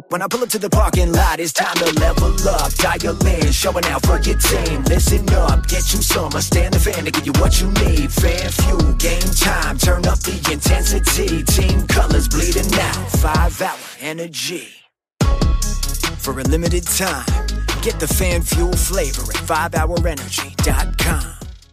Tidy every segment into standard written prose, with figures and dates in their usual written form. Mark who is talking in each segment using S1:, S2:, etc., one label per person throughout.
S1: When I pull up to the parking lot, it's time to level up. Dial in, showing out for your team. Listen up, get you some. Stand the fan to give you what you need. Fan fuel, game time, turn up the intensity. Team colors bleeding out, 5-hour energy. For a limited time, get the fan fuel flavor at 5hourenergy.com.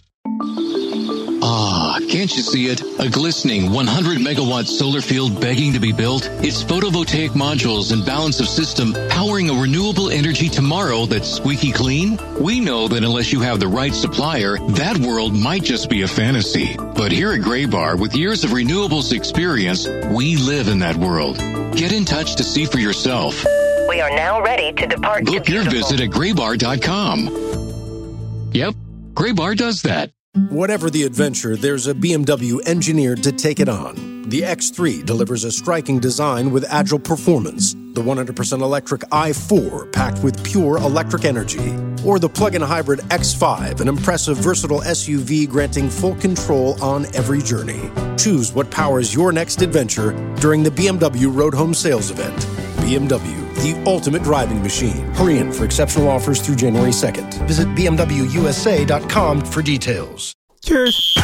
S2: Ah, can't you see it? A glistening 100-megawatt solar field begging to be built? Its photovoltaic modules and balance of system powering a renewable energy tomorrow that's squeaky clean? We know that unless you have the right supplier, that world might just be a fantasy. But here at Graybar, with years of renewables experience, we live in that world. Get in touch to see for yourself.
S3: We are now ready to depart.
S2: Book your visit at graybar.com. Yep, Graybar does that.
S4: Whatever the adventure, there's a BMW engineered to take it on. The X3 delivers a striking design with agile performance. The 100% electric i4 packed with pure electric energy. Or the plug-in hybrid X5, an impressive versatile SUV granting full control on every journey. Choose what powers your next adventure during the BMW Road Home Sales Event. BMW, the ultimate driving machine. Hurry in for exceptional offers through January 2nd. Visit BMWUSA.com for details.
S5: Cheers.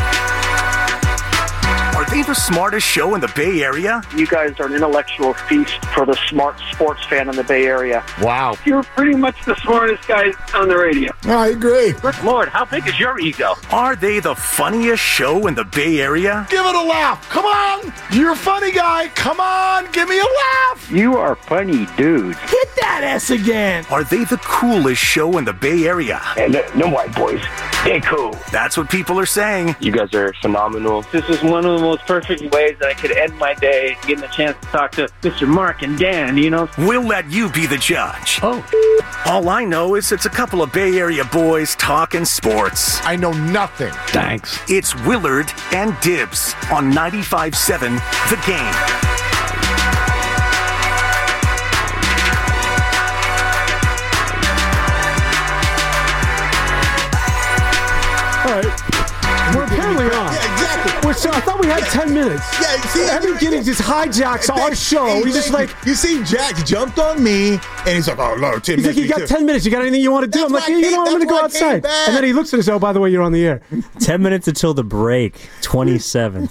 S6: Are they the smartest show in the Bay Area?
S7: You guys are an intellectual feast for the smart sports fan in the Bay Area.
S6: Wow.
S7: You're pretty much the smartest guys on the radio.
S5: I agree.
S6: Good Lord, how big is your ego? Are they the funniest show in the Bay Area?
S5: Give it a laugh. Come on. You're a funny guy. Come on. Give me a laugh.
S7: You are funny dudes.
S5: Hit that S again.
S6: Are they the coolest show in the Bay Area?
S7: And no white boys. They're cool.
S6: That's what people are saying.
S7: You guys are phenomenal. This is one of the most perfect ways that I could end my day, getting a chance to talk to Mr. Mark and Dan, you know?
S6: We'll let you be the judge.
S7: Oh.
S6: All I know is it's a couple of Bay Area boys talking sports.
S5: I know nothing.
S7: Thanks.
S6: It's Willard and Dibs on 95.7 The Game.
S8: All right. We're apparently on.
S5: Yeah, exactly.
S8: So I thought we had 10 minutes.
S5: Yeah, see,
S8: Evan Giddings just hijacks our show. He's just like,
S5: you see, Jack jumped on me, and he's like, oh, no, 10
S8: he's
S5: minutes.
S8: like, you got 10 minutes. You got anything you want to do? I'm like, you know what? I'm going to go outside. And then he looks at us, oh, by the way, you're on the air.
S9: 10 minutes until the break. 27.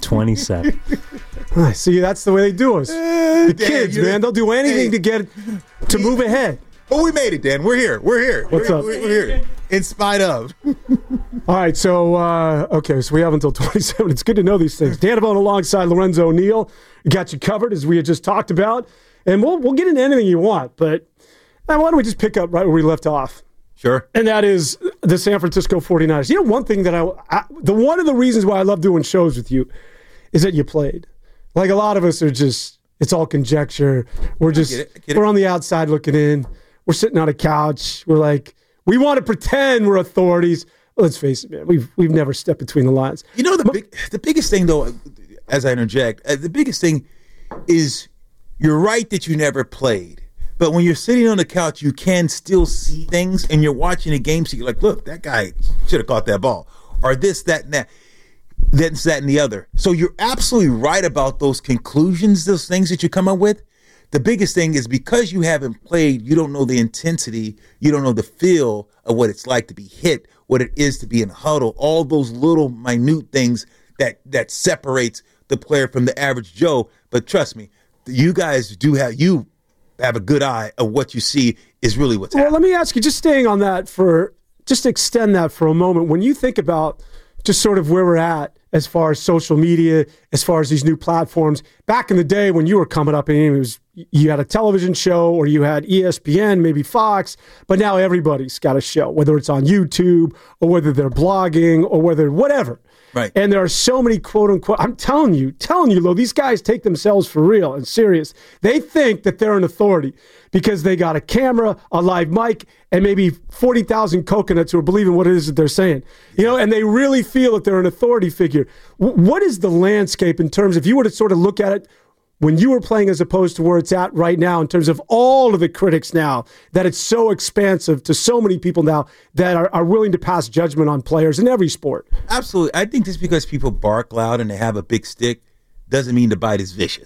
S8: All right, see, that's the way they do us. The kids, man, they'll do anything to move ahead.
S5: But we made it, Dan. We're here.
S8: What's up?
S5: We're here. In spite of.
S8: All right, so, so we have until 27. It's good to know these things. Dan Abone alongside Lorenzo O'Neill. Got you covered, as we had just talked about. And we'll get into anything you want, but why don't we just pick up right where we left off?
S5: Sure.
S8: And that is the San Francisco 49ers. You know, one thing that one of the reasons why I love doing shows with you is that you played. Like, a lot of us are just, it's all conjecture. We're just, we're on the outside looking in. We're sitting on a couch. We're like, we want to pretend we're authorities. Let's face it, man. We've never stepped between the lines.
S5: You know, the biggest thing, though, as I interject, the biggest thing is you're right that you never played. But when you're sitting on the couch, you can still see things, and you're watching a game, so you're like, look, that guy should have caught that ball. Or this, that, and that. This, that, and the other. So you're absolutely right about those conclusions, those things that you come up with. The biggest thing is because you haven't played, you don't know the intensity, you don't know the feel of what it's like to be hit, what it is to be in a huddle, all those little minute things that separates the player from the average Joe. But trust me, you guys you have a good eye of what you see is really what's happening.
S8: Well, let me ask you, just staying on that just extend that for a moment. When you think about just sort of where we're at as far as social media, as far as these new platforms, back in the day when you were coming up, and you had a television show or you had ESPN, maybe Fox, but now everybody's got a show, whether it's on YouTube or whether they're blogging or whether whatever.
S5: Right.
S8: And there are so many quote unquote, I'm telling you, Lo, these guys take themselves for real and serious. They think that they're an authority because they got a camera, a live mic, and maybe 40,000 coconuts who are believing what it is that they're saying. You know, and they really feel that they're an authority figure. What is the landscape in terms, if you were to sort of look at it when you were playing as opposed to where it's at right now in terms of all of the critics now, that it's so expansive to so many people now that are willing to pass judgment on players in every sport?
S5: Absolutely. I think just because people bark loud and they have a big stick doesn't mean the bite is vicious.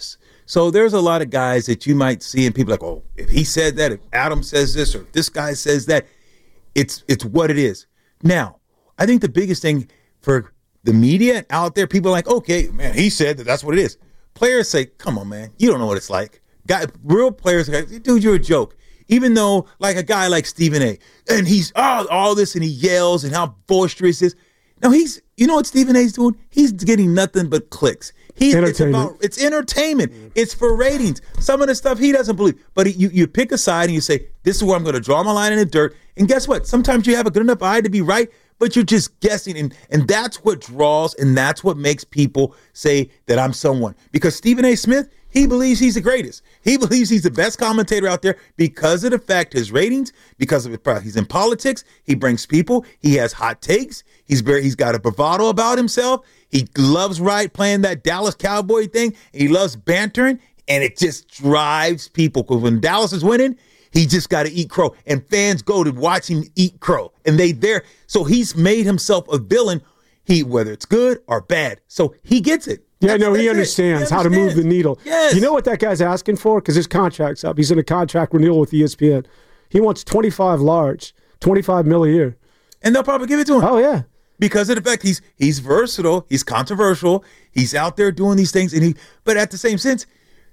S5: So there's a lot of guys that you might see and people like, oh, if he said that, if Adam says this, or if this guy says that, it's what it is. Now, I think the biggest thing for the media out there, people are like, okay, man, he said that, that's what it is. Players say, come on, man, you don't know what it's like. Real players are like, dude, you're a joke. Even though, like a guy like Stephen A, and he's all this, and he yells, and how boisterous he is. No, you know what Stephen A's doing? He's getting nothing but clicks. It's entertainment. It's for ratings. Some of the stuff he doesn't believe. But you pick a side and you say, this is where I'm going to draw my line in the dirt. And guess what? Sometimes you have a good enough eye to be right, but you're just guessing. And that's what draws, and that's what makes people say that I'm someone. Because Stephen A. Smith, he believes he's the greatest. He believes he's the best commentator out there because of the fact his ratings, because of it. He's in politics. He brings people. He has hot takes. He's got a bravado about himself. He loves playing that Dallas Cowboy thing. He loves bantering, and it just drives people. Because when Dallas is winning, he just got to eat crow, and fans go to watch him eat crow, and they there. So he's made himself a villain. Whether it's good or bad, so he gets it.
S8: Yeah, no, he understands how to move the needle.
S5: Yes.
S8: You know what that guy's asking for? Because his contract's up. He's in a contract renewal with ESPN. He wants 25 large, $25 million a year.
S5: And they'll probably give it to him.
S8: Oh, yeah.
S5: Because of the fact he's versatile, he's controversial, he's out there doing these things, but at the same sense,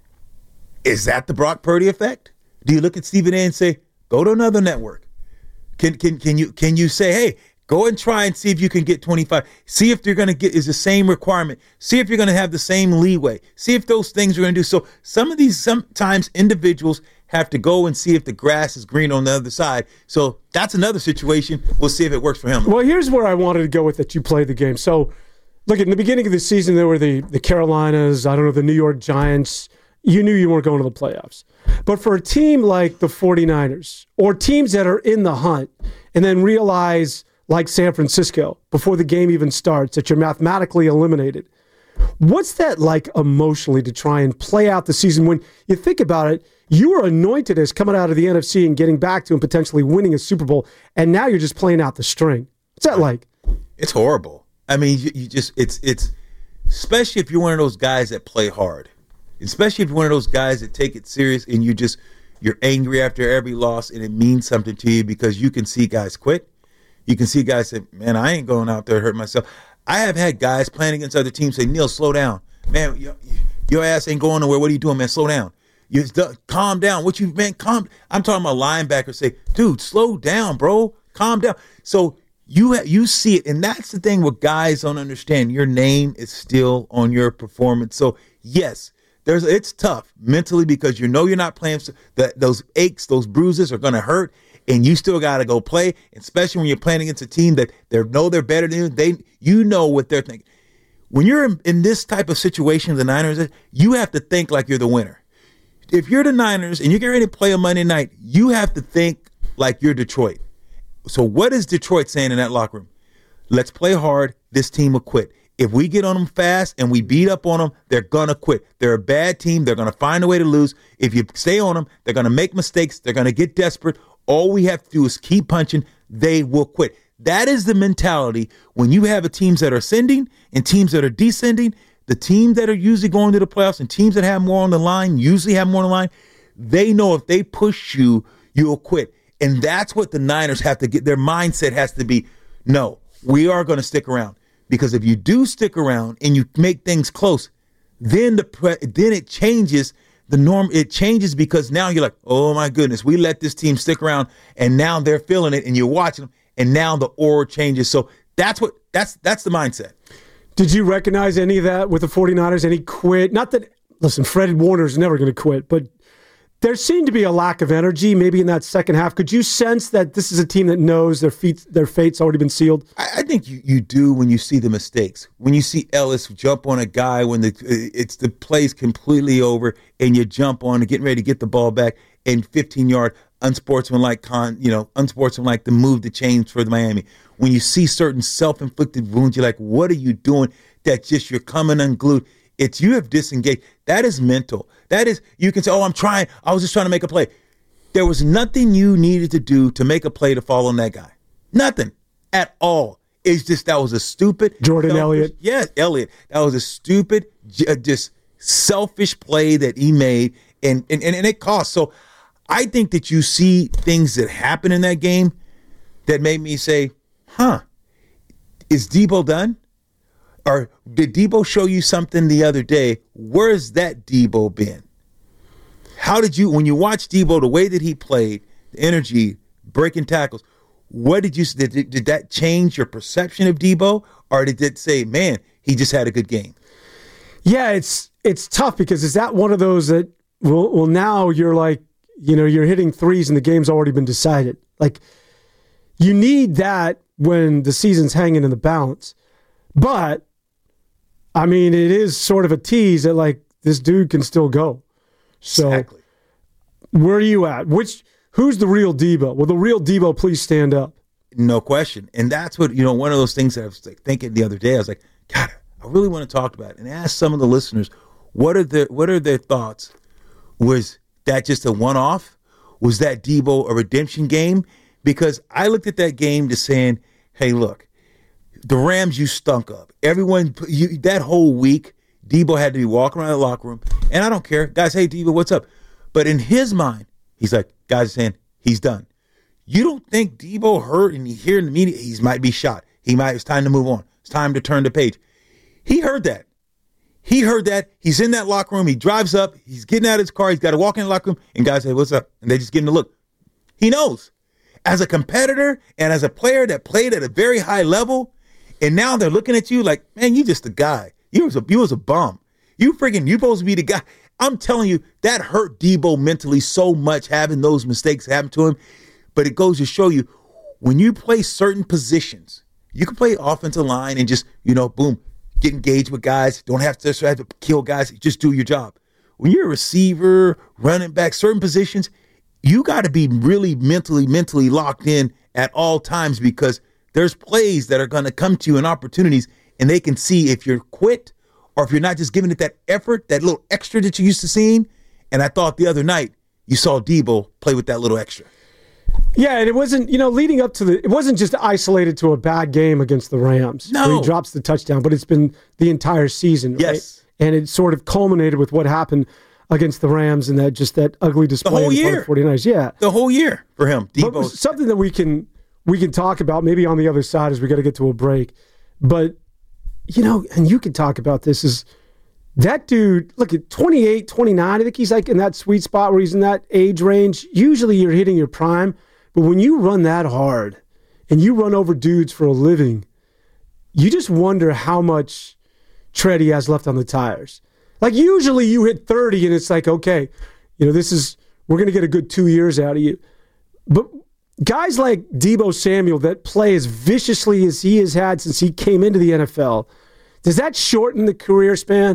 S5: is that the Brock Purdy effect? Do you look at Stephen A and say, go to another network? Can you say, hey, go and try and see if you can get 25. See if you're going to get is the same requirement. See if you're going to have the same leeway. See if those things are going to do. So sometimes individuals have to go and see if the grass is green on the other side. So that's another situation. We'll see if it works for him.
S8: Well, here's where I wanted to go with that you played the game. So look, in the beginning of the season, there were the Carolinas, the New York Giants. You knew you weren't going to the playoffs. But for a team like the 49ers or teams that are in the hunt and then realize, like San Francisco, before the game even starts, that you're mathematically eliminated. What's that like emotionally to try and play out the season when you think about it? You were anointed as coming out of the NFC and getting back to and potentially winning a Super Bowl, and now you're just playing out the string. What's that like?
S5: It's horrible. I mean, it's especially if you're one of those guys that play hard, especially if you're one of those guys that take it serious and you're angry after every loss and it means something to you because you can see guys quit. You can see guys say, man, I ain't going out there to hurt myself. I have had guys playing against other teams say, Neil, slow down. Man, your ass ain't going nowhere. What are you doing, man? Slow down. Calm down. What you, man, calm. I'm talking about linebackers say, dude, slow down, bro. Calm down. So you see it, and that's the thing what guys don't understand. Your name is still on your performance. So, yes, it's tough mentally because you know you're not playing. Those aches, those bruises are going to hurt. And you still got to go play, especially when you're playing against a team that they're better than you. You know what they're thinking. When you're in this type of situation, the Niners, you have to think like you're the winner. If you're the Niners and you're getting ready to play on Monday night, you have to think like you're Detroit. So what is Detroit saying in that locker room? Let's play hard. This team will quit. If we get on them fast and we beat up on them, they're going to quit. They're a bad team. They're going to find a way to lose. If you stay on them, they're going to make mistakes. They're going to get desperate. All we have to do is keep punching. They will quit. That is the mentality when you have teams that are ascending and teams that are descending. The teams that are usually going to the playoffs and teams that have more on the line usually have more on the line. They know if they push you, you'll quit. And that's what the Niners have to get. Their mindset has to be, no, we are going to stick around. Because if you do stick around and you make things close, then it changes the norm. It changes because now you're like, oh my goodness, we let this team stick around and now they're feeling it and you're watching them and now the aura changes. So that's the mindset.
S8: Did you recognize any of that with the 49ers? Any quit? Not that, listen, Fred Warner's never going to quit, but there seemed to be a lack of energy maybe in that second half. Could you sense that this is a team that knows their fate's already been sealed?
S5: I think you do when you see the mistakes. When you see Ellis jump on a guy when the play's completely over and you jump on and getting ready to get the ball back and 15-yard unsportsmanlike the move to change for the Miami. When you see certain self-inflicted wounds, you're like, what are you doing? That just you're coming unglued. You have disengaged. That is mental. That is, you can say, oh, I'm trying. I was just trying to make a play. There was nothing you needed to do to make a play to fall on that guy. Nothing at all. It's just that was a stupid.
S8: Jordan Elliott.
S5: Yeah, Elliott. That was a stupid, just selfish play that he made, and it cost. So I think that you see things that happen in that game that made me say, is Debo done? Or did Debo show you something the other day? Where's that Debo been? How did you, when you watch Debo, the way that he played, the energy, breaking tackles, what did you, did that change your perception of Debo? Or did it say, man, he just had a good game?
S8: Yeah, it's tough because is that one of those that, well, now you're like, you're hitting threes and the game's already been decided. Like, you need that when the season's hanging in the balance. But, I mean, it is sort of a tease that, like, this dude can still go. So, exactly. Where are you at? Who's the real Debo? Will the real Debo please stand up?
S5: No question. And that's what, one of those things that I was like thinking the other day. I was like, God, I really want to talk about it. And ask some of the listeners, what are their thoughts? Was that just a one-off? Was that Debo a redemption game? Because I looked at that game just saying, hey, look, the Rams you stunk up. Everyone, that whole week, Debo had to be walking around the locker room. And I don't care. Guys, hey, Debo, what's up? But in his mind, he's like, guys are saying, he's done. You don't think Debo hurt and he hear in the media, he might be shot. It's time to move on. It's time to turn the page. He heard that. He's in that locker room. He drives up. He's getting out of his car. He's got to walk in the locker room. And guys say, what's up? And they just give him the look. He knows. As a competitor and as a player that played at a very high level, and now they're looking at you like, man, you just a guy. You was a bum. You supposed to be the guy. I'm telling you, that hurt Debo mentally so much having those mistakes happen to him. But it goes to show you, when you play certain positions, you can play offensive line and just, boom, get engaged with guys. Don't have to kill guys. Just do your job. When you're a receiver, running back, certain positions, you got to be really mentally locked in at all times, because there's plays that are going to come to you and opportunities, and they can see if you're quit or if you're not just giving it that effort, that little extra that you used to seeing. And I thought the other night you saw Debo play with that little extra.
S8: Yeah, and it wasn't, leading up to it wasn't just isolated to a bad game against the Rams.
S5: No.
S8: Where he drops the touchdown, but it's been the entire season.
S5: Yes.
S8: Right? And it sort of culminated with what happened against the Rams and that ugly display
S5: the whole year.
S8: Of the 49ers. Yeah.
S5: The whole year for him.
S8: Debo. Something that we can talk about maybe on the other side as we got to get to a break. But, and you can talk about this, is that dude, look at 28, 29, I think he's like in that sweet spot where he's in that age range. Usually you're hitting your prime, but when you run that hard and you run over dudes for a living, you just wonder how much tread he has left on the tires. Like usually you hit 30 and it's like, okay, we're going to get a good 2 years out of you. But guys like Debo Samuel that play as viciously as he has had since he came into the NFL, does that shorten the career span?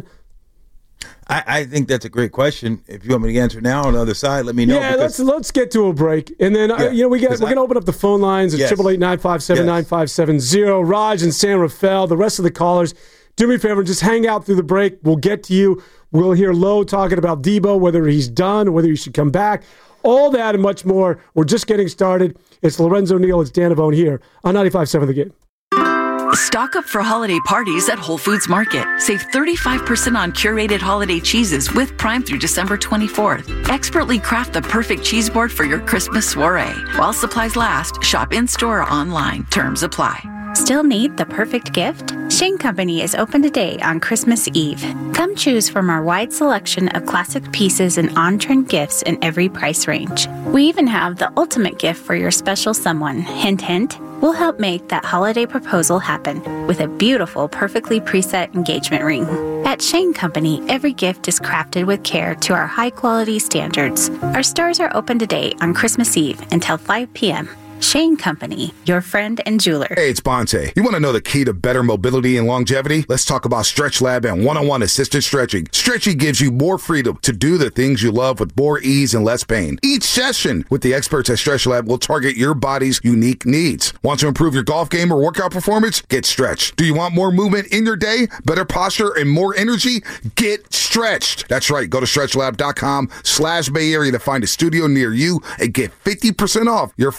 S5: I think that's a great question. If you want me to answer now on the other side, let me know.
S8: Yeah, let's get to a break. And then, we're going to open up the phone lines at 888-957-9570. Raj and San Rafael, the rest of the callers, do me a favor, just hang out through the break. We'll get to you. We'll hear Lo talking about Debo, whether he's done, whether he should come back. All that and much more. We're just getting started. It's Lorenzo Neal. It's Dan Avone here on 95.7 The Game.
S10: Stock up for holiday parties at Whole Foods Market. Save 35% on curated holiday cheeses with Prime through December 24th. Expertly craft the perfect cheese board for your Christmas soiree. While supplies last, shop in-store or online. Terms apply.
S11: Still need the perfect gift? Shane Company is open today on Christmas Eve. Come choose from our wide selection of classic pieces and on-trend gifts in every price range. We even have the ultimate gift for your special someone. Hint, hint. We'll help make that holiday proposal happen with a beautiful, perfectly preset engagement ring. At Shane Company, every gift is crafted with care to our high-quality standards. Our stores are open today on Christmas Eve until 5 p.m. Shane Company, your friend and jeweler.
S12: Hey, it's Bonte. You want to know the key to better mobility and longevity? Let's talk about StretchLab and one-on-one assisted stretching. Stretchy gives you more freedom to do the things you love with more ease and less pain. Each session with the experts at StretchLab will target your body's unique needs. Want to improve your golf game or workout performance? Get stretched. Do you want more movement in your day, better posture, and more energy? Get stretched. That's right. Go to StretchLab.com/Bay Area to find a studio near you and get 50% off your first session.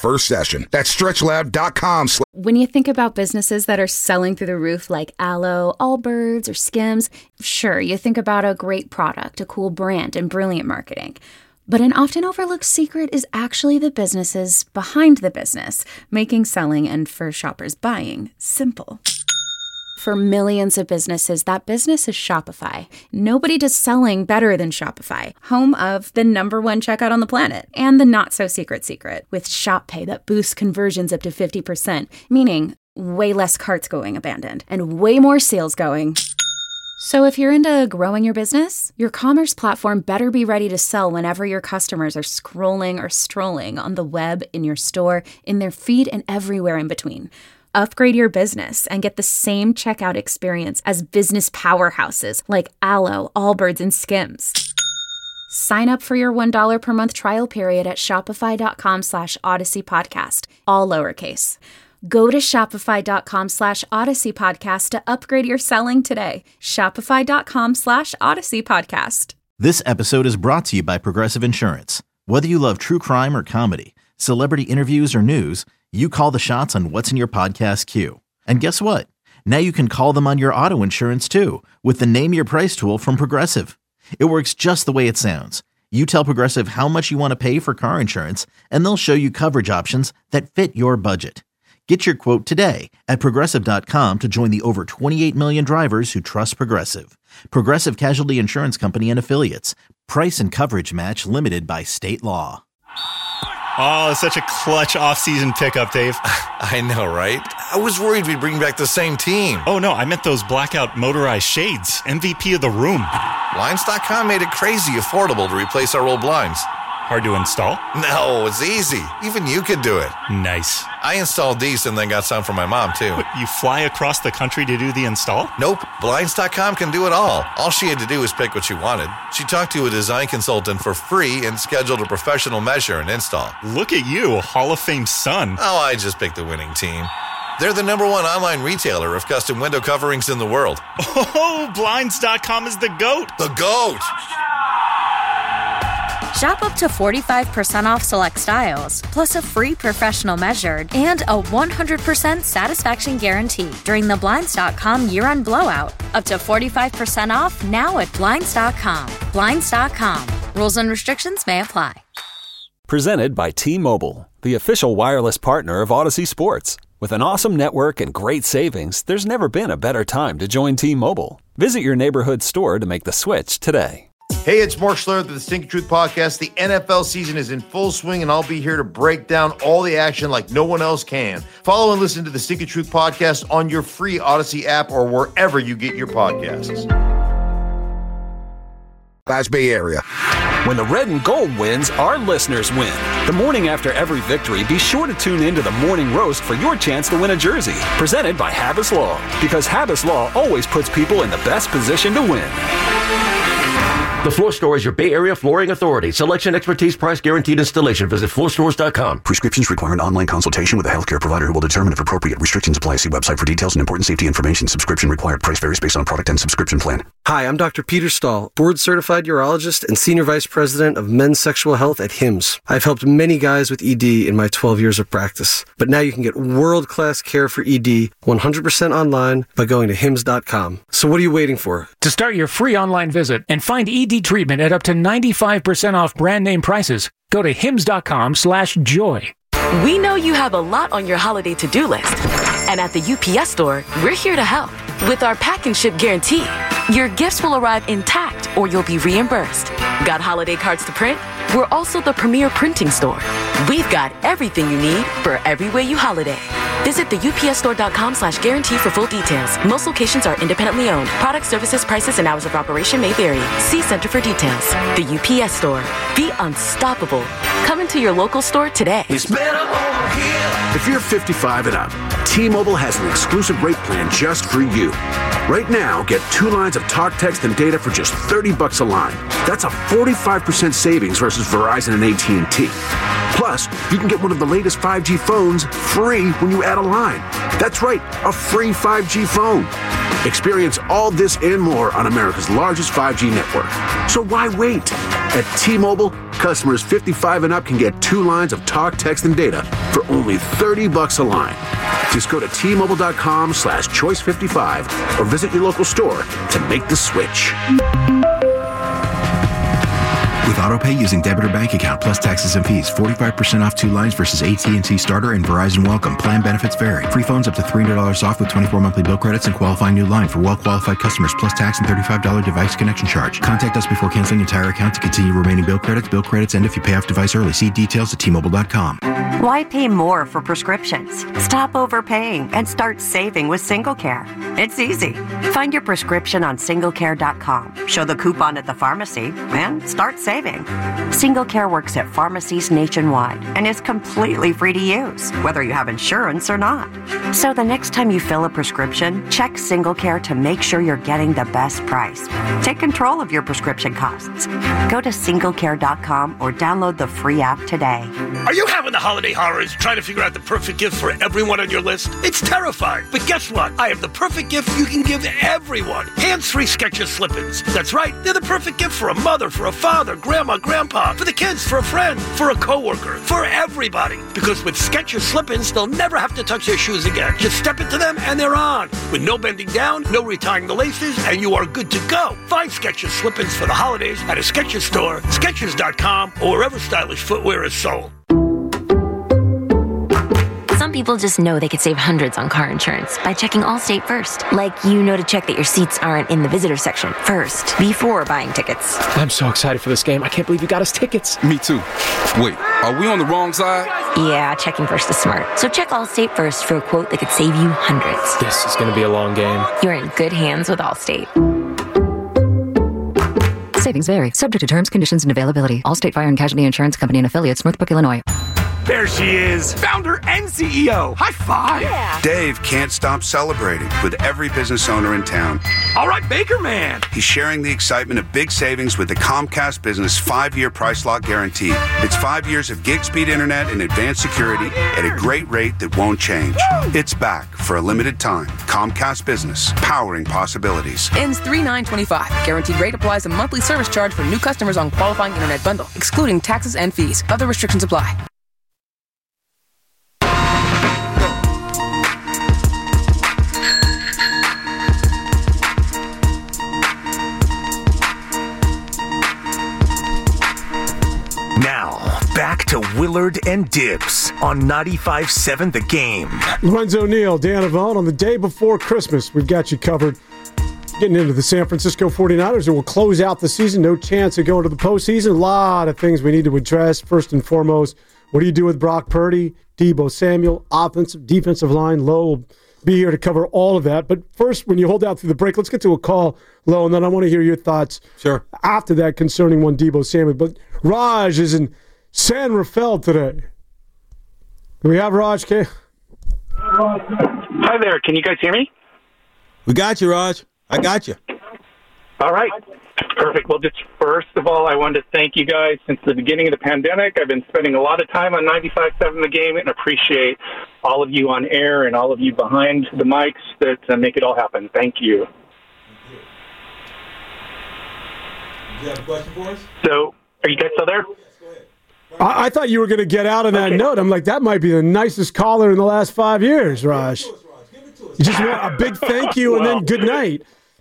S12: suggestion. That's stretchlab.com.
S13: When you think about businesses that are selling through the roof like Aloe, Allbirds, or Skims, sure, you think about a great product, a cool brand, and brilliant marketing. But an often overlooked secret is actually the businesses behind the business, making selling and for shoppers buying simple. For millions of businesses, that business is Shopify. Nobody does selling better than Shopify, home of the #1 checkout on the planet and the not-so-secret secret with Shop Pay that boosts conversions up to 50%, meaning way less carts going abandoned and way more sales going. So if you're into growing your business, your commerce platform better be ready to sell whenever your customers are scrolling or strolling on the web, in your store, in their feed, and everywhere in between. Upgrade your business and get the same checkout experience as business powerhouses like Aloe, Allbirds, and Skims. Sign up for your $1 per month trial period at shopify.com/Odyssey Podcast, all lowercase. Go to shopify.com/Odyssey Podcast to upgrade your selling today. Shopify.com/Odyssey Podcast.
S14: This episode is brought to you by Progressive Insurance. Whether you love true crime or comedy, celebrity interviews or news, you call the shots on what's in your podcast queue. And guess what? Now you can call them on your auto insurance too with the Name Your Price tool from Progressive. It works just the way it sounds. You tell Progressive how much you want to pay for car insurance, and they'll show you coverage options that fit your budget. Get your quote today at Progressive.com to join the over 28 million drivers who trust Progressive. Progressive Casualty Insurance Company and Affiliates. Price and coverage match limited by state law.
S15: Oh, such a clutch off-season pickup, Dave.
S16: I know, right? I was worried we'd bring back the same team.
S15: Oh, no, I meant those blackout motorized shades. MVP of the room.
S16: Blinds.com made it crazy affordable to replace our old blinds.
S15: Hard to install?
S16: No, it's easy. Even you could do it.
S15: Nice.
S16: I installed these and then got some for my mom, too.
S15: What, you fly across the country to do the install?
S16: Nope. Blinds.com can do it all. All she had to do was pick what she wanted. She talked to a design consultant for free and scheduled a professional measure and install.
S15: Look at you, a Hall of Fame son.
S16: Oh, I just picked the winning team. They're the #1 online retailer of custom window coverings in the world.
S15: Oh, Blinds.com is the GOAT.
S16: The GOAT!
S17: Shop up to 45% off select styles, plus a free professional measured and a 100% satisfaction guarantee during the Blinds.com year-end blowout. Up to 45% off now at Blinds.com. Blinds.com. Rules and restrictions may apply.
S18: Presented by T-Mobile, the official wireless partner of Odyssey Sports. With an awesome network and great savings, there's never been a better time to join T-Mobile. Visit your neighborhood store to make the switch today.
S19: Hey, it's Mark Schlereth of the Stinky Truth Podcast. The NFL season is in full swing, and I'll be here to break down all the action like no one else can. Follow and listen to the Stinky Truth Podcast on your free Odyssey app or wherever you get your podcasts.
S12: Last Bay Area.
S18: When the red and gold wins, our listeners win. The morning after every victory, be sure to tune in to the Morning Roast for your chance to win a jersey. Presented by Habas Law, because Habas Law always puts people in the best position to win.
S20: The Floor Store is your Bay Area flooring authority. Selection, expertise, price, guaranteed installation. Visit floorstores.com.
S21: Prescriptions require an online consultation with a healthcare provider who will determine if appropriate. Restrictions apply. See website for details and important safety information. Subscription required. Price varies based on product and subscription plan.
S22: Hi, I'm Dr. Peter Stahl, board-certified urologist and Senior Vice President of Men's Sexual Health at HIMSS. I've helped many guys with ED in my 12 years of practice. But now you can get world-class care for ED 100% online by going to HIMSS.com. So what are you waiting for?
S23: To start your free online visit and find ED treatment at up to 95% off brand name prices, go to hims.com/joy.
S24: We know you have a lot on your holiday to-do list. And at the UPS Store, we're here to help. With our pack and ship guarantee, your gifts will arrive intact or you'll be reimbursed. Got holiday cards to print? We're also the premier printing store. We've got everything you need for every way you holiday. Visit the upsstore.com/guarantee for full details. Most locations are independently owned. Product services, prices, and hours of operation may vary. See Center for details. The UPS Store. Be unstoppable. Come into your local store today.
S25: It's better over here. If you're 55 and up, T-Mobile has an exclusive rate plan just for you. Right now, get 2 lines of talk, text, and data for just $30 a line. That's a 45% savings versus Verizon and AT&T. Plus, you can get one of the latest 5G phones free when you add a line. That's right, a free 5G phone. Experience all this and more on America's largest 5G network. So why wait? At T-Mobile, customers 55 and up can get 2 lines of talk, text, and data for only $30 a line. Just go to T-Mobile.com/choice55 or visit your local store to make the switch.
S1: With AutoPay using debit or bank account plus taxes and fees, 45% off 2 lines versus AT&T Starter and Verizon Welcome. Plan benefits vary. Free phones up to $300 off with 24 monthly bill credits and qualifying new line for well-qualified customers plus tax and $35 device connection charge. Contact us before canceling entire account to continue remaining bill credits. Bill credits end if you pay off device early. See details at T-Mobile.com.
S2: Why pay more for prescriptions? Stop overpaying and start saving with SingleCare. It's easy. Find your prescription on SingleCare.com. Show the coupon at the pharmacy and start saving. SingleCare works at pharmacies nationwide and is completely free to use, whether you have insurance or not. So the next time you fill a prescription, check SingleCare to make sure you're getting the best price. Take control of your prescription costs. Go to SingleCare.com or download the free app today.
S3: Are you having the holiday horrors trying to figure out the perfect gift for everyone on your list? It's terrifying. But guess what? I have the perfect gift you can give everyone. Hands-free Skechers Slip-ins. That's right. They're the perfect gift for a mother, for a father, grandma, grandpa, for the kids, for a friend, for a coworker, for everybody. Because with Skechers Slip-ins, they'll never have to touch their shoes again. Just step into them and they're on. With no bending down, no retying the laces, and you are good to go. Find Skechers Slip-ins for the holidays at a Skechers store, Skechers.com, or wherever stylish footwear is sold.
S4: Some people just know they could save hundreds on car insurance by checking Allstate first. Like, you know to check that your seats aren't in the visitor section first, before buying tickets.
S7: I'm so excited for this game. I can't believe you got us tickets.
S26: Me too. Wait, are we on the wrong side?
S4: Yeah, checking first is smart. So check Allstate first for a quote that could save you hundreds.
S7: This is going to be a long game.
S4: You're in good hands with Allstate.
S27: Savings vary. Subject to terms, conditions, and availability. Allstate Fire and Casualty Insurance Company and affiliates, Northbrook, Illinois.
S6: There she is, founder and CEO. High five.
S28: Yeah. Dave can't stop celebrating with every business owner in town.
S6: All right, Baker Man.
S28: He's sharing the excitement of big savings with the Comcast Business 5-year price lock guarantee. It's 5 years of gig speed internet and advanced security at a great rate that won't change. It's back for a limited time. Comcast Business, powering possibilities.
S29: Ends 3/9/25. Guaranteed rate applies a monthly service charge for new customers on qualifying internet bundle, excluding taxes and fees. Other restrictions apply.
S6: Now, back to Willard and Dibbs on 95.7 The Game.
S8: Lorenzo Neal, Dan Avon, on the day before Christmas. We've got you covered. Getting into the San Francisco 49ers, and we'll close out the season. No chance of going to the postseason. A lot of things we need to address. First and foremost, what do you do with Brock Purdy, Deebo Samuel, offensive, defensive line? Lowe will be here to cover all of that. But first, when you hold out through the break, let's get to a call, Lowe, and then I want to hear your thoughts after that concerning one Deebo Samuel. But Raj is in San Rafael today. Do we have Raj?
S30: Hi there. Can you guys hear me?
S5: We got you, Raj. I got you.
S30: All right. Perfect. Well, just first of all, I wanted to thank you guys. Since the beginning of the pandemic, I've been spending a lot of time on 95.7 The Game and appreciate all of you on air and all of you behind the mics that make it all happen. Thank you.
S5: Do you have a question for us?
S30: So, are you guys still there?
S8: I thought you were going to get out on that note. I'm like, that might be the nicest caller in the last 5 years, Raj. You just want a big thank you and then good night.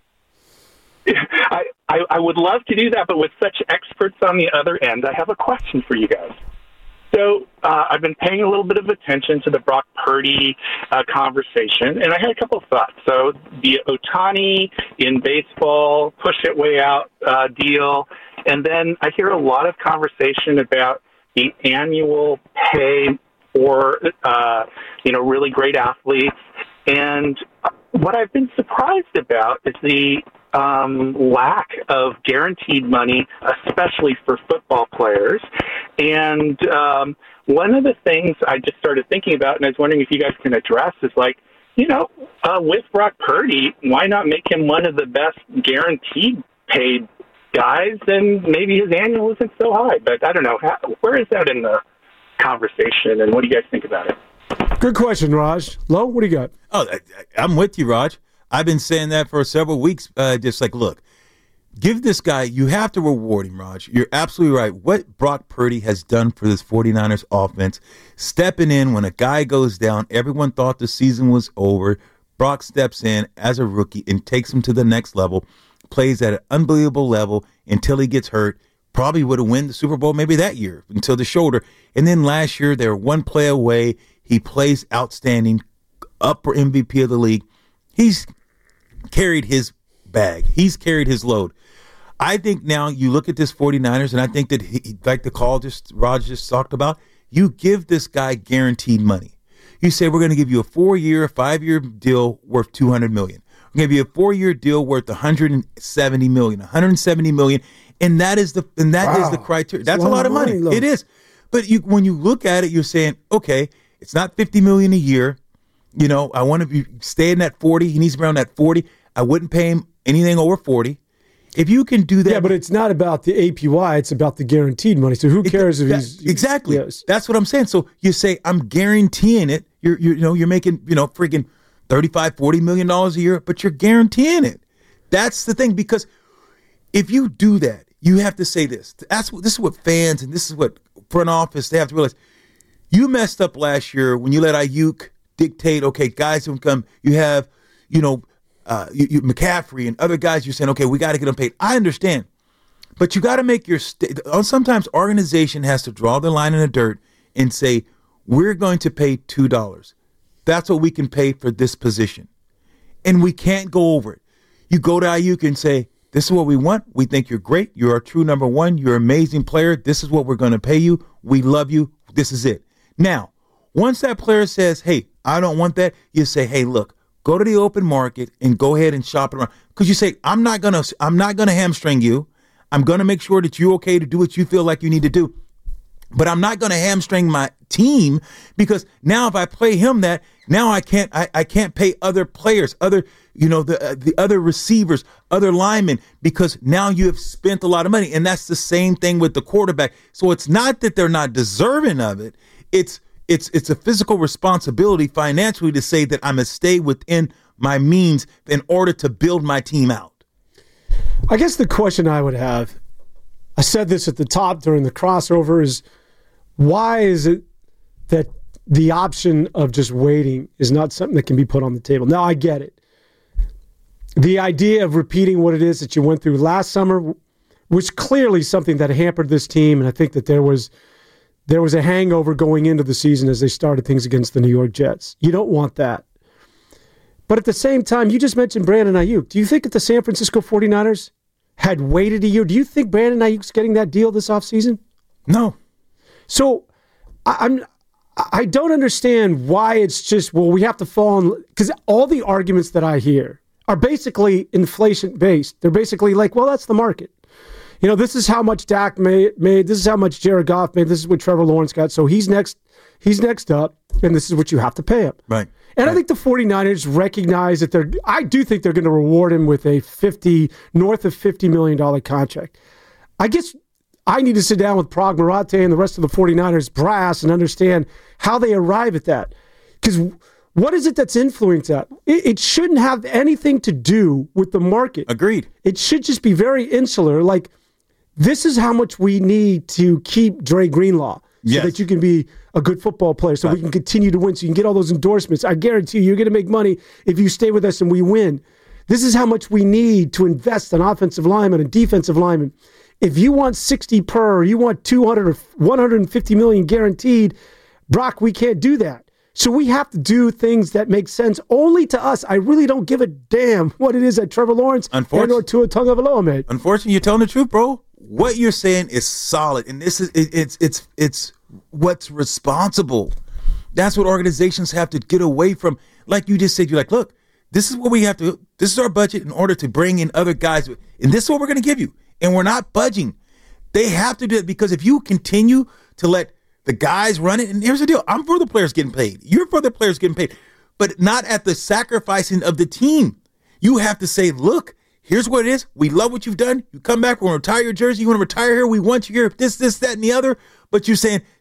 S30: I would love to do that, but with such experts on the other end, I have a question for you guys. So I've been paying a little bit of attention to the Brock Purdy conversation, and I had a couple of thoughts. So the Ohtani in baseball, push it way out deal, and then I hear a lot of conversation about the annual pay for really great athletes. And what I've been surprised about is the lack of guaranteed money, especially for football players. And one of the things I just started thinking about, and I was wondering if you guys can address, is with Brock Purdy, why not make him one of the best guaranteed paid guys? And maybe his annual isn't so high, but I don't know. Where is that in the conversation, and what do you guys think about it?
S8: Good question, Raj. Lo, what do you got?
S5: Oh, I'm with you, Raj. I've been saying that for several weeks. Just like, look, give this guy, you have to reward him, Raj. You're absolutely right. What Brock Purdy has done for this 49ers offense, stepping in when a guy goes down, everyone thought the season was over. Brock steps in as a rookie and takes him to the next level, plays at an unbelievable level until he gets hurt. Probably would have won the Super Bowl maybe that year until the shoulder. And then last year, they were one play away. He plays outstanding, upper MVP of the league. He's carried his bag. He's carried his load. I think now you look at this 49ers, and I think that, like the call Raj just talked about, you give this guy guaranteed money. You say, we're going to give you a 4-year, 5-year deal worth $200 million. We're going to give you a 4-year deal worth $170 million. And that is the criteria. That's a lot of money. It is. But when you look at it, you're saying, okay, it's not $50 million a year. You know, I want to be staying at 40. He needs around that 40. I wouldn't pay him anything over 40. If you can do that. Yeah,
S8: but it's not about the APY. It's about the guaranteed money. So who cares if he's.
S5: Exactly. Yes. That's what I'm saying. So you say, I'm guaranteeing it. You're making, freaking $35-40 million a year, but you're guaranteeing it. That's the thing, because if you do that, you have to say this. This is what fans and this is what front office, they have to realize. You messed up last year when you let Ayuk dictate, okay, guys who come, you have, McCaffrey and other guys, you're saying, okay, we got to get them paid. I understand. But you got to make sometimes organization has to draw the line in the dirt and say, we're going to pay $2. That's what we can pay for this position. And we can't go over it. You go to Ayuk and say, this is what we want. We think you're great. You're our true number one. You're an amazing player. This is what we're going to pay you. We love you. This is it. Now, once that player says, hey, I don't want that, you say, hey, look, go to the open market and go ahead and shop it around. Because you say, I'm not gonna hamstring you. I'm gonna make sure that you're okay to do what you feel like you need to do. But I'm not gonna hamstring my team, because now if I play him now I can't pay other players, the other receivers, other linemen, because now you have spent a lot of money. And that's the same thing with the quarterback. So it's not that they're not deserving of it. It's a physical responsibility financially to say that I'm going to stay within my means in order to build my team out.
S8: I guess the question I would have, I said this at the top during the crossover, is why is it that the option of just waiting is not something that can be put on the table? Now, I get it. The idea of repeating what it is that you went through last summer was clearly something that hampered this team, and I think that there was a hangover going into the season as they started things against the New York Jets. You don't want that. But at the same time, you just mentioned Brandon Ayuk. Do you think if the San Francisco 49ers had waited a year, do you think Brandon Ayuk's getting that deal this offseason?
S5: No.
S8: So I don't understand why it's just, well, we have to fall on, because all the arguments that I hear are basically inflation-based. They're basically like, well, that's the market. This is how much Dak made. This is how much Jared Goff made. This is what Trevor Lawrence got. So he's next up, and this is what you have to pay him.
S5: Right.
S8: And I think the 49ers recognize that I do think they're going to reward him with a north of $50 million contract. I guess I need to sit down with Prague Marathe and the rest of the 49ers brass and understand how they arrive at that. Because what is it that's influenced that? It shouldn't have anything to do with the market.
S5: Agreed.
S8: It should just be very insular. Like, this is how much we need to keep Dre Greenlaw so that you can be a good football player, so we can continue to win, so you can get all those endorsements. I guarantee you're going to make money if you stay with us and we win. This is how much we need to invest in offensive linemen and defensive linemen. If you want 60 per, or you want 200 or 150 million guaranteed, Brock, we can't do that. So we have to do things that make sense only to us. I really don't give a damn what it is that Trevor Lawrence and or Tua Tagovailoa made.
S5: Unfortunately, you're telling the truth, bro. What you're saying is solid, and this is it's what's responsible. That's what organizations have to get away from. Like you just said, you're like, look, this is what we have to. This is our budget in order to bring in other guys, and this is what we're going to give you, and we're not budging. They have to do it, because if you continue to let the guys run it, and here's the deal, I'm for the players getting paid. You're for the players getting paid, but not at the sacrificing of the team. You have to say, look, here's what it is. We love what you've done. You come back, we're going to retire your jersey. You want to retire here? We want you here. This, that, and the other. But you're saying,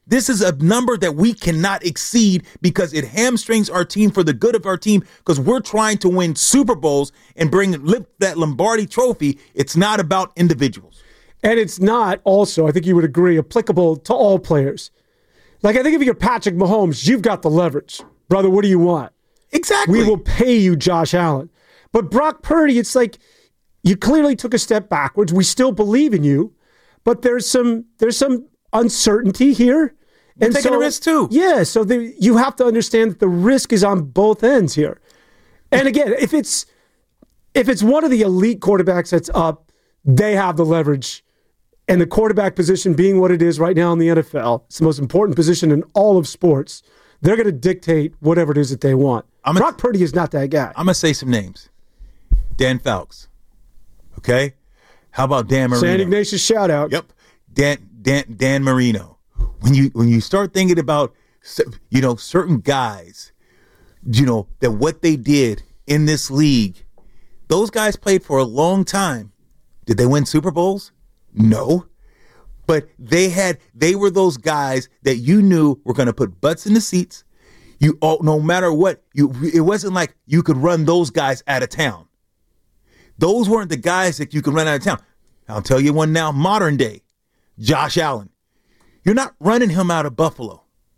S5: This is a number that we cannot exceed because it hamstrings our team for the good of our team because we're trying to win Super Bowls and lift that Lombardi trophy. It's not about individuals.
S8: And it's not also, I think you would agree, applicable to all players. Like, I think if you're Patrick Mahomes, you've got the leverage. Brother, what do you want?
S5: Exactly.
S8: We will pay you, Josh Allen. But Brock Purdy, it's like you clearly took a step backwards. We still believe in you, but there's some uncertainty here.
S5: We're taking a risk too.
S8: Yeah, so you have to understand that the risk is on both ends here. And again, if it's one of the elite quarterbacks that's up, they have the leverage. And the quarterback position being what it is right now in the NFL, it's the most important position in all of sports. They're going to dictate whatever it is that they want. Brock Purdy is not that guy.
S5: I'm going to say some names. Dan Fouts. Okay? How about Dan Marino?
S8: San Ignatius shout out.
S5: Yep. Dan Marino. When you start thinking about, certain guys, that what they did in this league, those guys played for a long time. Did they win Super Bowls? No. But they were those guys that you knew were going to put butts in the seats. No matter what, it wasn't like you could run those guys out of town. Those weren't the guys that you could run out of town. I'll tell you one now, modern day, Josh Allen. You're not running him out of Buffalo.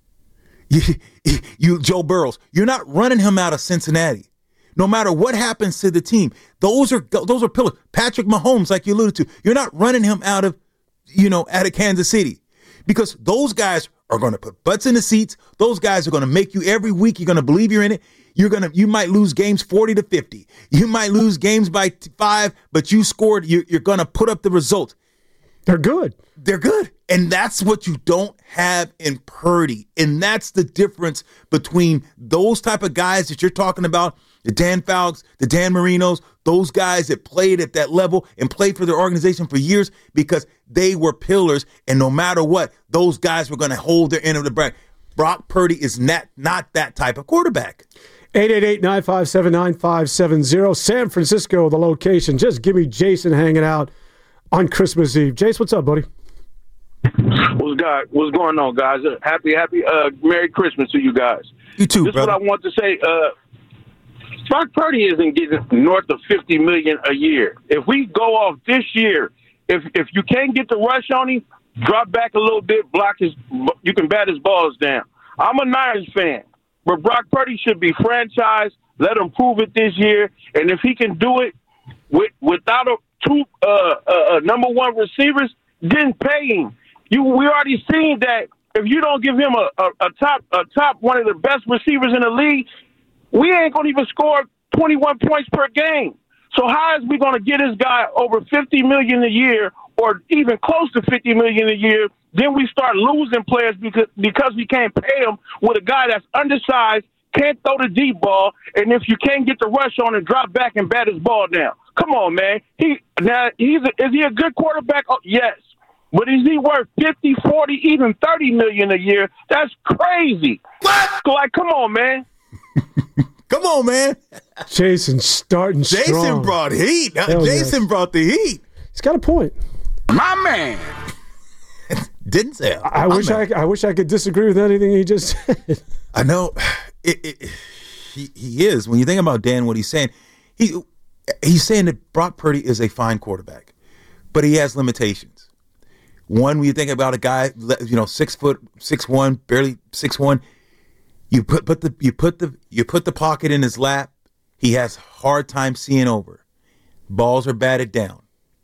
S5: Joe Burrows, you're not running him out of Cincinnati. No matter what happens to the team, those are pillars. Patrick Mahomes, like you alluded to, you're not running him out of Kansas City because those guys are going to put butts in the seats. Those guys are going to make you every week. You're going to believe you're in it. You might lose games 40-50. You might lose games by 5, but you scored. You're going to put up the result.
S8: They're good.
S5: They're good. And that's what you don't have in Purdy. And that's the difference between those type of guys that you're talking about, the Dan Fouts, the Dan Marinos, those guys that played at that level and played for their organization for years because they were pillars. And no matter what, those guys were going to hold their end of the bargain. Brock Purdy is not that type of quarterback.
S8: 888-957-9570. San Francisco, the location. Just give me Jason hanging out on Christmas Eve. Jace, what's up, buddy?
S9: What's going on, guys? Happy Merry Christmas to you guys.
S5: You too,
S9: This
S5: brother.
S9: is what I want to say. Brock Purdy isn't getting north of $50 million a year. If we go off this year, if you can't get the rush on him, drop back a little bit, you can bat his balls down. I'm a Niners fan, but Brock Purdy should be franchised. Let him prove it this year, and if he can do it without two number one receivers, then pay him. We already seen that if you don't give him a top one of the best receivers in the league, we ain't gonna even score 21 points per game. So how is we gonna get this guy over $50 million a year, or even close to $50 million a year? Then we start losing players because we can't pay him with a guy that's undersized, can't throw the deep ball, and if you can't get the rush on and drop back and bat his ball down. Come on, man. Is he a good quarterback? Oh, yes. But is he worth 50, 40, even $30 million a year? That's crazy. What? Like, come on, man.
S5: Come on, man.
S8: Jason starting strong.
S5: Jason brought heat. Jason brought the heat.
S8: He's got a point.
S9: My man.
S5: Didn't say.
S8: I wish I could disagree with anything he just said.
S5: I know. He is. When you think about Dan, what he's saying, he's saying that Brock Purdy is a fine quarterback, but he has limitations. One, when you think about a guy, 6'1", barely 6'1", you put the pocket in his lap. He has hard time seeing over. Balls are batted down.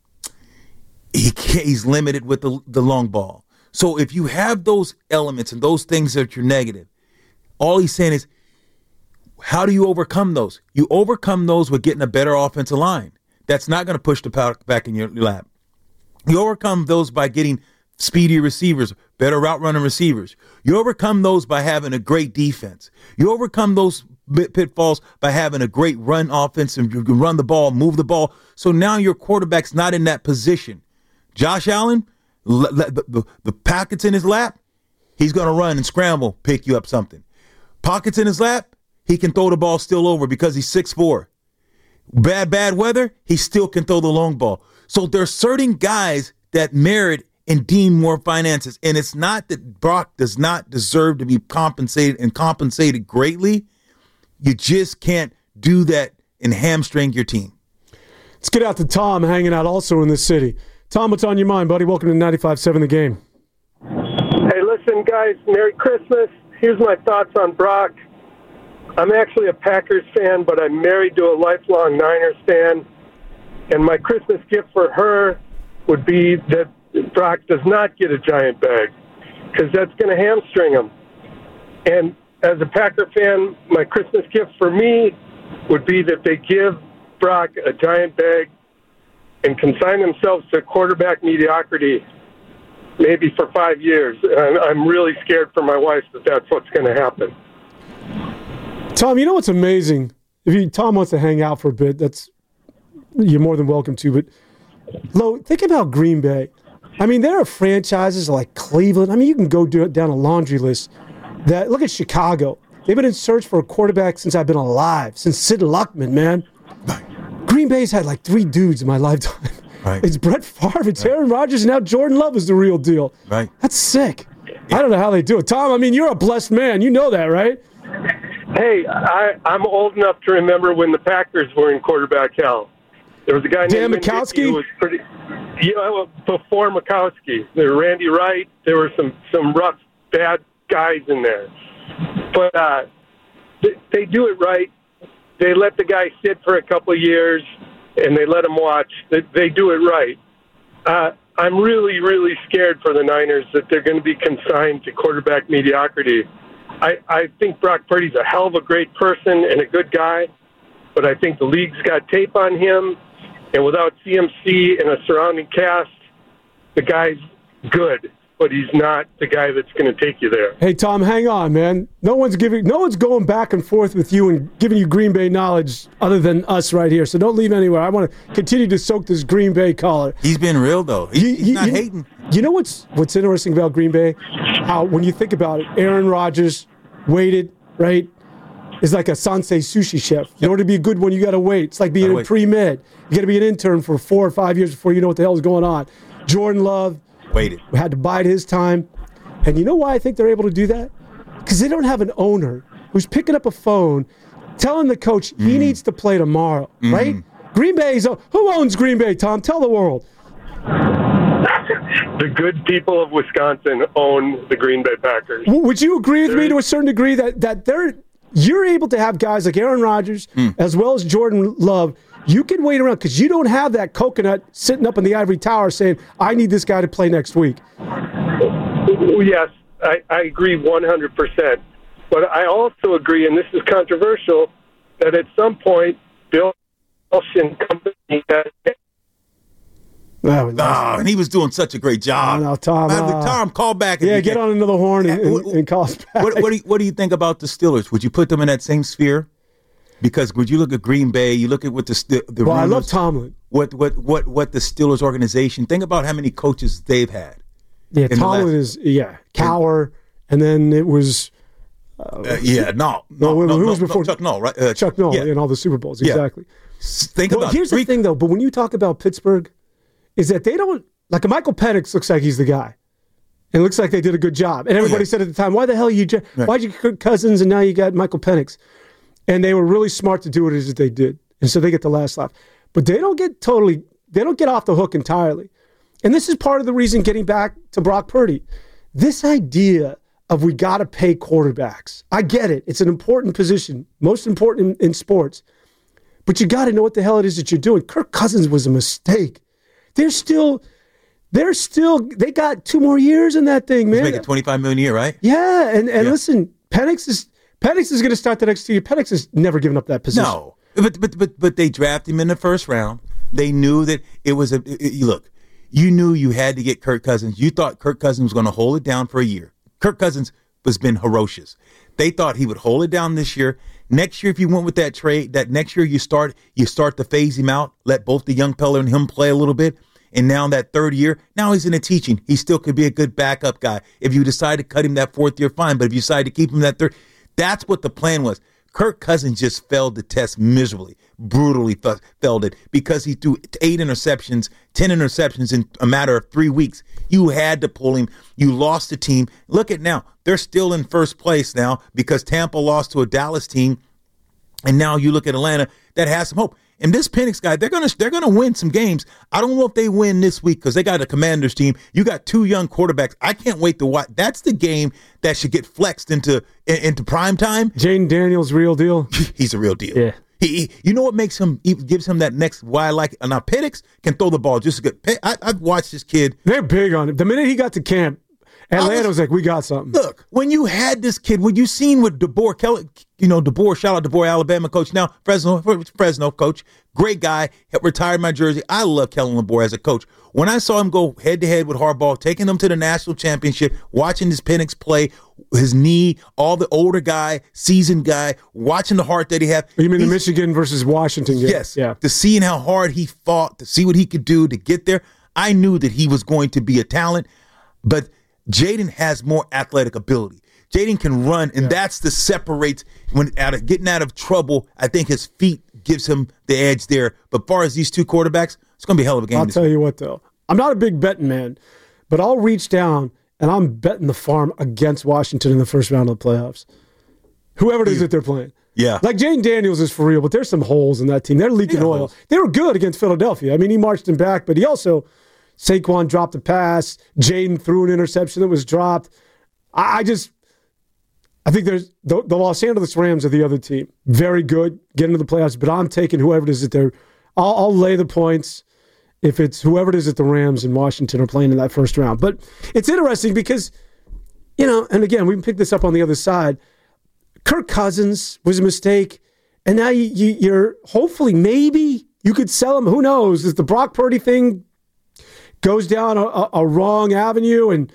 S5: He's limited with the long ball. So if you have those elements and those things that you're negative, all he's saying is, how do you overcome those? You overcome those with getting a better offensive line. That's not going to push the power back in your lap. You overcome those by getting speedy receivers, better route running receivers. You overcome those by having a great defense. You overcome those pitfalls by having a great run offense, and you can run the ball, move the ball. So now your quarterback's not in that position. Josh Allen, the pockets in his lap, he's going to run and scramble, pick you up something. Pockets in his lap, he can throw the ball still over because he's 6'4". Bad weather, he still can throw the long ball. So there's certain guys that merit and deem more finances. And it's not that Brock does not deserve to be compensated and compensated greatly. You just can't do that and hamstring your team.
S8: Let's get out to Tom, hanging out also in the city. Tom, what's on your mind, buddy? Welcome to 95.7 The Game.
S10: Hey, listen, guys, Merry Christmas. Here's my thoughts on Brock. I'm actually a Packers fan, but I'm married to a lifelong Niners fan. And my Christmas gift for her would be that Brock does not get a giant bag, because that's going to hamstring him. And as a Packer fan, my Christmas gift for me would be that they give Brock a giant bag and consign themselves to quarterback mediocrity, maybe for 5 years. And I'm really scared for my wife that that's what's going to happen.
S8: Tom, you know what's amazing? Tom wants to hang out for a bit, you're more than welcome to. But, Lo, think about Green Bay. I mean, there are franchises like Cleveland. I mean, you can go down a laundry list. Look at Chicago. They've been in search for a quarterback since I've been alive, since Sid Luckman, man. Green Bay's had like 3 dudes in my lifetime.
S5: Right.
S8: It's Brett Favre, it's Aaron Rodgers, and now Jordan Love is the real deal.
S5: Right.
S8: That's sick. I don't know how they do it. Tom, I mean, you're a blessed man. You know that, right?
S10: Hey, I'm old enough to remember when the Packers were in quarterback hell. There was a guy
S8: Dan
S10: named
S8: Mikowski
S10: who was pretty. Before Mikowski, there was Randy Wright. There were some rough, bad guys in there, but they do it right. They let the guy sit for a couple of years, and they let him watch. They do it right. I'm really, really scared for the Niners that they're going to be consigned to quarterback mediocrity. I think Brock Purdy's a hell of a great person and a good guy, but I think the league's got tape on him, and without CMC and a surrounding cast, the guy's good, but he's not the guy that's going to take you there.
S8: Hey, Tom, hang on, man. No one's going back and forth with you and giving you Green Bay knowledge other than us right here. So don't leave anywhere. I want to continue to soak this Green Bay collar.
S5: He's been real, though. He's not hating.
S8: You know what's interesting about Green Bay? How, when you think about it, Aaron Rodgers waited, right? Is like a Sansei sushi chef. In order to be a good one, you got to wait. It's like being a pre-med. You got to be an intern for 4 or 5 years before you know what the hell is going on. Jordan Love
S5: waited.
S8: Had to bide his time. And you know why I think they're able to do that? Because they don't have an owner who's picking up a phone telling the coach he needs to play tomorrow, right? Green Bay's who owns Green Bay, Tom? Tell the world.
S10: The good people of Wisconsin own the Green Bay Packers.
S8: Would you agree with me to a certain degree that you're able to have guys like Aaron Rodgers as well as Jordan Love? You can wait around because you don't have that coconut sitting up in the ivory tower saying, I need this guy to play next week.
S10: Yes, I agree 100%. But I also agree, and this is controversial, that at some point, Bill and company
S5: and he was doing such a great job.
S8: No, Tom.
S5: Tom, call back.
S8: Get on another horn and call us back.
S5: What do you think about the Steelers? Would you put them in that same sphere? Because would you look at Green Bay? You look at what the
S8: well, I love Tomlin.
S5: What the Steelers organization? Think about how many coaches they've had.
S8: Yeah, Tomlin is Cowher, and then it was.
S5: Who was before
S8: Chuck
S5: Noll? Right,
S8: Chuck Noll in all the Super Bowls. Exactly. Here's the thing, though. But when you talk about Pittsburgh, is that they don't like Michael Penix looks like he's the guy. And it looks like they did a good job. And everybody said at the time, why the hell why'd you Kirk Cousins and now you got Michael Penix? And they were really smart to do it as they did. And so they get the last laugh. But they don't get off the hook entirely. And this is part of the reason, getting back to Brock Purdy, this idea of we got to pay quarterbacks. I get it. It's an important position, most important in sports. But you got to know what the hell it is that you're doing. Kirk Cousins was a mistake. They got 2 more years in that thing, man.
S5: He's making $25 million a year, right?
S8: Yeah, and listen, Penix is going to start the next 2 years. Penix has never given up that position.
S5: No, but they drafted him in the first round. They knew that it was look. You knew you had to get Kirk Cousins. You thought Kirk Cousins was going to hold it down for a year. Kirk Cousins has been ferocious. They thought he would hold it down this year. Next year, if you went with that trade, that next year you start to phase him out, let both the young fella and him play a little bit. And now that 3rd year, now he's in a teaching. He still could be a good backup guy. If you decide to cut him that 4th year, fine. But if you decide to keep him that 3rd, that's what the plan was. Kirk Cousins just failed the test miserably, brutally failed it because he threw 10 interceptions in a matter of 3 weeks. You had to pull him. You lost the team. Look at now. They're still in first place now because Tampa lost to a Dallas team. And now you look at Atlanta that has some hope. And this Penix guy, they're gonna win some games. I don't know if they win this week because they got a Commanders team. You got 2 young quarterbacks. I can't wait to watch. That's the game that should get flexed into prime time.
S8: Jayden Daniels, real deal.
S5: He's a real deal.
S8: Yeah.
S5: He you know what gives him that next why I like it? Now Penix can throw the ball just as good. I've watched this kid.
S8: They're big on it. The minute he got to camp, Atlanta was like, we got something.
S5: Look, when you had this kid, when you seen with DeBoer, Kelly, DeBoer, shout out DeBoer, Alabama coach, now Fresno coach, great guy, retired my jersey. I love Kellen DeBoer as a coach. When I saw him go head-to-head with Harbaugh, taking him to the national championship, watching this Penix play, his knee, all the older guy, seasoned guy, watching the heart that he had.
S8: You mean the Michigan versus Washington game?
S5: Yes.
S8: Yeah.
S5: To seeing how hard he fought, to see what he could do to get there, I knew that he was going to be a talent, but Jayden has more athletic ability. Jayden can run, and that's the separates getting out of trouble. I think his feet gives him the edge there. But as far as these 2 quarterbacks, it's going to be a hell of a game.
S8: I'll tell you what, though. I'm not a big betting man, but I'll reach down and I'm betting the farm against Washington in the first round of the playoffs. Whoever it is that they're playing.
S5: Yeah.
S8: Like Jayden Daniels is for real, but there's some holes in that team. They're leaking oil. Holes. They were good against Philadelphia. I mean, he marched him back, but he also, Saquon dropped a pass. Jayden threw an interception that was dropped. I think there's the Los Angeles Rams are the other team. Very good, get into the playoffs, but I'm taking whoever it is that they're – I'll lay the points if it's whoever it is that the Rams and Washington are playing in that first round. But it's interesting because, and again, we can pick this up on the other side. Kirk Cousins was a mistake, and now you're hopefully maybe you could sell him. Who knows? Is the Brock Purdy thing goes down a wrong avenue and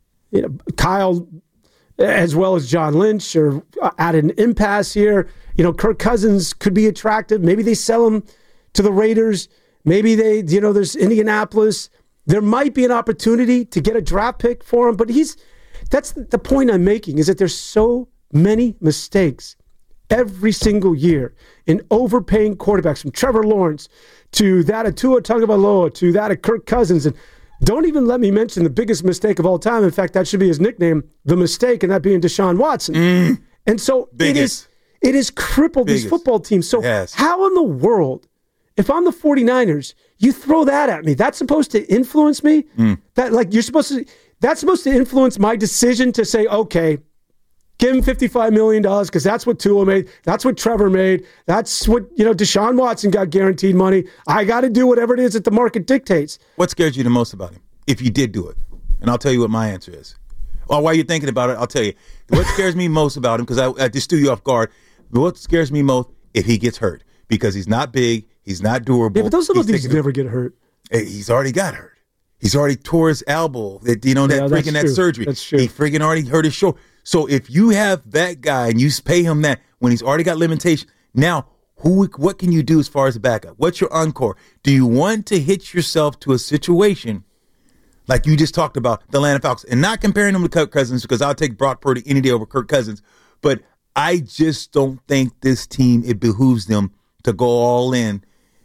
S8: Kyle – as well as John Lynch are at an impasse here. Kirk Cousins could be attractive. Maybe they sell him to the Raiders. Maybe there's Indianapolis. There might be an opportunity to get a draft pick for him, but that's the point I'm making is that there's so many mistakes every single year in overpaying quarterbacks from Trevor Lawrence to that of Tua Tagovailoa to that of Kirk Cousins. And don't even let me mention the biggest mistake of all time. In fact, that should be his nickname, The Mistake, and that being Deshaun Watson. And so it has crippled these football teams. So how in the world, if I'm the 49ers, you throw that at me? That's supposed to influence me? That's supposed to influence my decision to say, okay, give him $55 million because that's what Tua made. That's what Trevor made. That's what, Deshaun Watson got guaranteed money. I got to do whatever it is that the market dictates.
S5: What scares you the most about him, if you did do it? And I'll tell you what my answer is. Well, while you're thinking about it, I'll tell you. What scares me most about him, because I just threw you off guard, what scares me most, if he gets hurt. Because he's not big, he's not durable.
S8: Yeah, but those little things never get hurt.
S5: He's already got hurt. He's already tore his elbow, that surgery.
S8: That's true.
S5: He freaking already hurt his shoulder. So if you have that guy and you pay him that when he's already got limitations, now what can you do as far as the backup? What's your encore? Do you want to hitch yourself to a situation like you just talked about, the Atlanta Falcons, and not comparing them to Kirk Cousins because I'll take Brock Purdy any day over Kirk Cousins, but I just don't think this team, it behooves them to go all in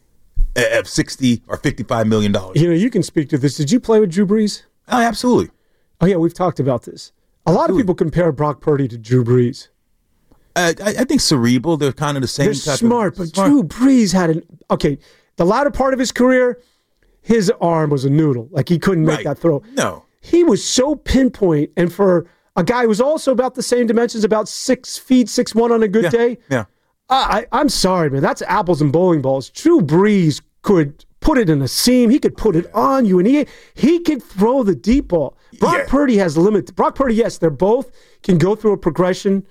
S5: at $60 or $55 million.
S8: You can speak to this. Did you play with Drew Brees?
S5: Oh, absolutely.
S8: Oh, yeah, we've talked about this. A lot of people compare Brock Purdy to Drew Brees.
S5: I think cerebral. They're kind of the same.
S8: They're
S5: type
S8: smart, but Drew Brees had the latter part of his career, his arm was a noodle. Like he couldn't make that throw.
S5: No.
S8: He was so pinpoint, and for a guy who was also about the same dimensions, about 6 feet, 6'1" on a good day.
S5: Yeah.
S8: I'm sorry, man. That's apples and bowling balls. Drew Brees could put it in a seam. He could put it on you, and he could throw the deep ball. Brock Purdy has limits. Brock Purdy, yes, they're both can go through a progression,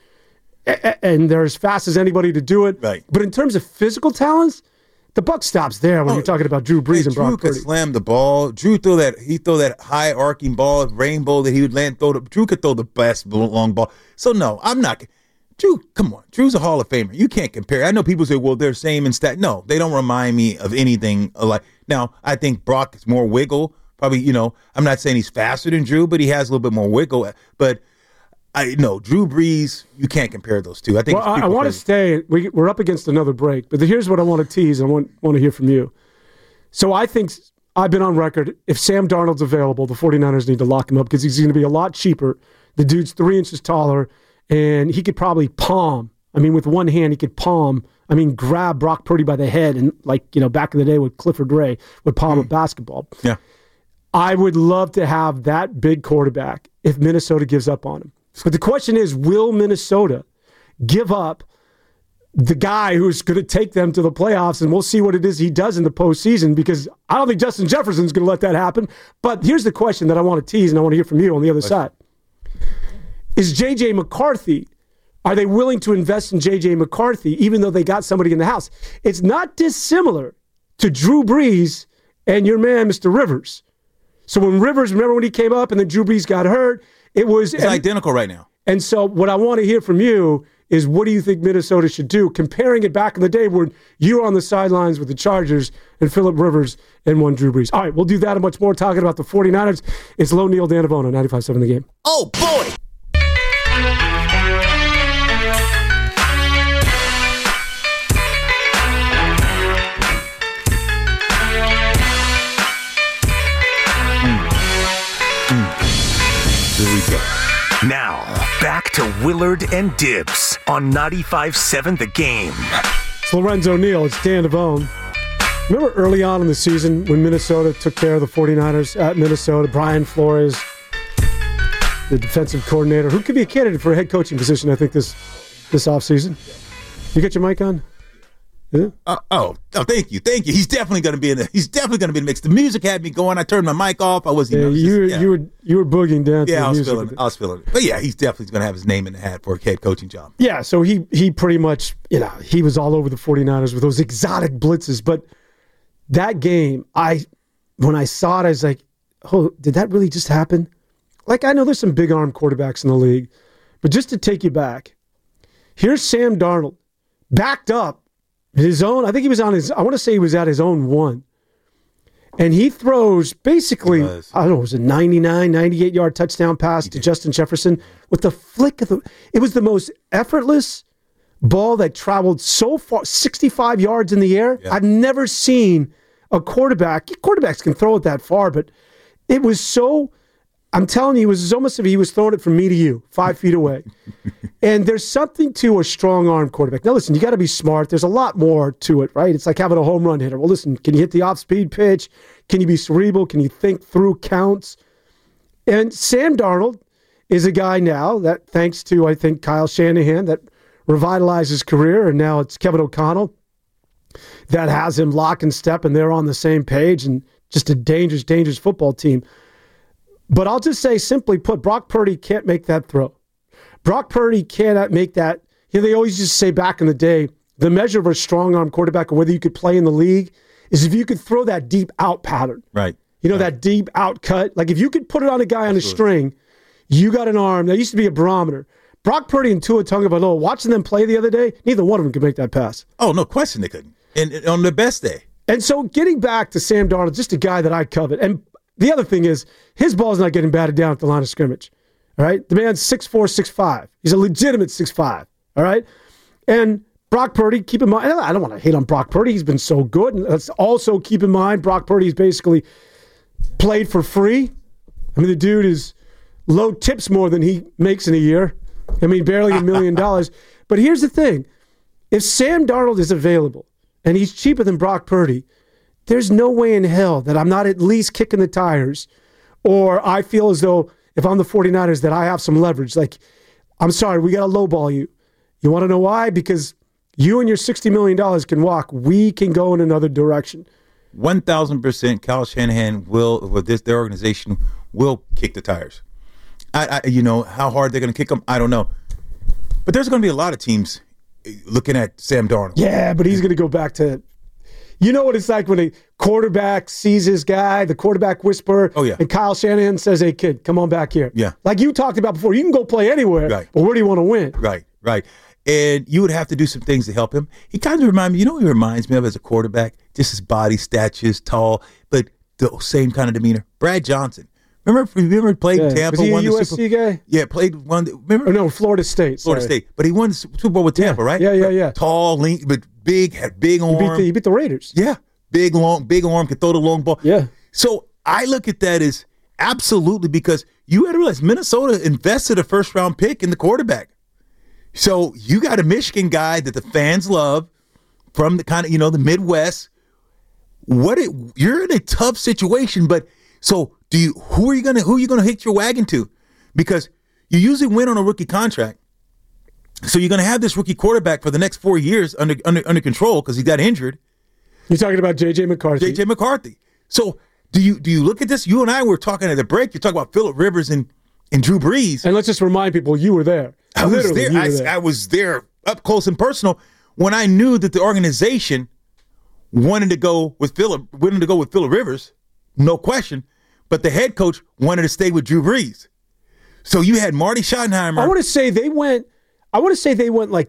S8: and they're as fast as anybody to do it.
S5: Right.
S8: But in terms of physical talents, the buck stops there when you're talking about Drew Brees and Brock Purdy.
S5: Drew could slam the ball. Drew throw that high arcing ball, rainbow that he would land. Drew could throw the best long ball. So no, I'm not. Drew, come on. Drew's a Hall of Famer. You can't compare. I know people say, well, they're same in stat. No, they don't remind me of anything alike. Now, I think Brock is more wiggle. Probably, I'm not saying he's faster than Drew, but he has a little bit more wiggle. But Drew Brees, you can't compare those two. I think.
S8: Well, I want to stay. We're up against another break, but here's what I want to tease. I want to hear from you. So I think I've been on record. If Sam Darnold's available, the 49ers need to lock him up because he's going to be a lot cheaper. The dude's 3 inches taller, and he could probably with one hand, he could grab Brock Purdy by the head, and back in the day with Clifford Ray would palm a basketball.
S5: Yeah.
S8: I would love to have that big quarterback if Minnesota gives up on him. But the question is, will Minnesota give up the guy who's going to take them to the playoffs? And we'll see what it is he does in the postseason, because I don't think Justin Jefferson's going to let that happen. But here's the question that I want to tease, and I want to hear from you on the other side. Is J.J. McCarthy, are they willing to invest in J.J. McCarthy even though they got somebody in the house? It's not dissimilar to Drew Brees and your man, Mr. Rivers. So when Rivers, remember when he came up and then Drew Brees got hurt? It's
S5: identical right now.
S8: And so what I want to hear from you is, what do you think Minnesota should do? Comparing it back in the day when you were on the sidelines with the Chargers and Phillip Rivers and one Drew Brees. All right, we'll do that and much more talking about the 49ers. It's Low Neil Danavone on 95.7 The Game.
S5: Oh, boy!
S6: Now, back to Willard and Dibbs on 95.7 The Game.
S8: It's Lorenzo Neal. It's Dan Devone. Remember early on in the season when Minnesota took care of the 49ers at Minnesota? Brian Flores, the defensive coordinator, who could be a candidate for a head coaching position, I think, this offseason. You got your mic on? Yeah?
S5: Thank you. He's definitely going to be in the mix. The music had me going. I turned my mic off. I wasn't.
S8: You were boogieing down.
S5: Yeah, I was feeling it. But yeah, he's definitely going to have his name in the hat for a head coaching job.
S8: Yeah, so he pretty much, he was all over the 49ers with those exotic blitzes. But that game, when I saw it, I was like, oh, did that really just happen? I know there's some big arm quarterbacks in the league, but just to take you back, here's Sam Darnold backed up. His own, I think he was on I want to say he was at his own one. And he throws basically, I don't know, it was a 99, 98-yard touchdown pass to Justin Jefferson with the flick of it was the most effortless ball that traveled so far, 65 yards in the air. Yeah. I've never seen a quarterbacks can throw it that far, but it was so, I'm telling you, it was almost if he was throwing it from me to you, 5 feet away. And there's something to a strong arm quarterback. Now, listen, you got to be smart. There's a lot more to it, right? It's like having a home run hitter. Well, listen, can you hit the off-speed pitch? Can you be cerebral? Can you think through counts? And Sam Darnold is a guy now that, thanks to, I think, Kyle Shanahan, that revitalized his career, and now it's Kevin O'Connell that has him lock and step, and they're on the same page, and just a dangerous, dangerous football team. But I'll just say, simply put, Brock Purdy can't make that throw. Brock Purdy cannot make that. They always used to say back in the day, the measure of a strong arm quarterback or whether you could play in the league is if you could throw that deep out pattern.
S5: Right.
S8: That deep out cut. Like if you could put it on a guy on a string, you got an arm. That used to be a barometer. Brock Purdy and Tua Tagovailoa, watching them play the other day, neither one of them could make that pass.
S5: Oh, no question they couldn't. And on their best day.
S8: And so getting back to Sam Darnold, just a guy that I covet. And the other thing is, his ball's not getting batted down at the line of scrimmage. All right? The man's 6'4", 6'5". He's a legitimate 6'5". All right? And Brock Purdy, keep in mind, I don't want to hate on Brock Purdy. He's been so good. And let's also keep in mind, Brock Purdy's basically played for free. I mean, the dude is low tips more than he makes in a year. I mean, barely $1 million. But here's the thing. If Sam Darnold is available and he's cheaper than Brock Purdy, there's no way in hell that I'm not at least kicking the tires, or I feel as though if I'm the 49ers that I have some leverage. Like, I'm sorry, we got to lowball you. You want to know why? Because you and your $60 million can walk. We can go in another direction.
S5: 1,000% Kyle Shanahan their organization will kick the tires. How hard they're going to kick them, I don't know. But there's going to be a lot of teams looking at Sam Darnold.
S8: Yeah, but he's going to go back to, you know what it's like when a quarterback sees his guy, the quarterback whisperer.
S5: Oh, yeah.
S8: And Kyle Shanahan says, hey, kid, come on back here.
S5: Yeah.
S8: Like you talked about before, you can go play anywhere,
S5: right,
S8: but where do you want to win?
S5: Right. And you would have to do some things to help him. He kind of reminds me, he reminds me of as a quarterback? Just his body, stature, tall, but the same kind of demeanor. Brad Johnson. Remember he played in Tampa?
S8: Was he
S5: won
S8: a
S5: the
S8: USC guy?
S5: Yeah, played one. Remember?
S8: Oh, no, Florida State.
S5: Florida State. But he won the Super Bowl with Tampa, right?
S8: Yeah.
S5: Tall, lean, but big, had big arm.
S8: He beat the Raiders.
S5: Yeah, big arm, could throw the long ball.
S8: Yeah.
S5: So I look at that as absolutely, because you got to realize Minnesota invested a first-round pick in the quarterback. So you got a Michigan guy that the fans love from the kind of, the Midwest. You're in a tough situation, but so who are you gonna hitch your wagon to? Because you usually win on a rookie contract. So you're gonna have this rookie quarterback for the next 4 years under control because he got injured.
S8: You're talking about J.J. McCarthy.
S5: J.J. McCarthy. So do you look at this? You and I were talking at the break. You're talking about Phillip Rivers and Drew Brees.
S8: And let's just remind people, you were there.
S5: I was there up close and personal when I knew that the organization wanted to go with Phillip Rivers, no question, but the head coach wanted to stay with Drew Brees. So you had Marty Schottenheimer.
S8: I want to say they went like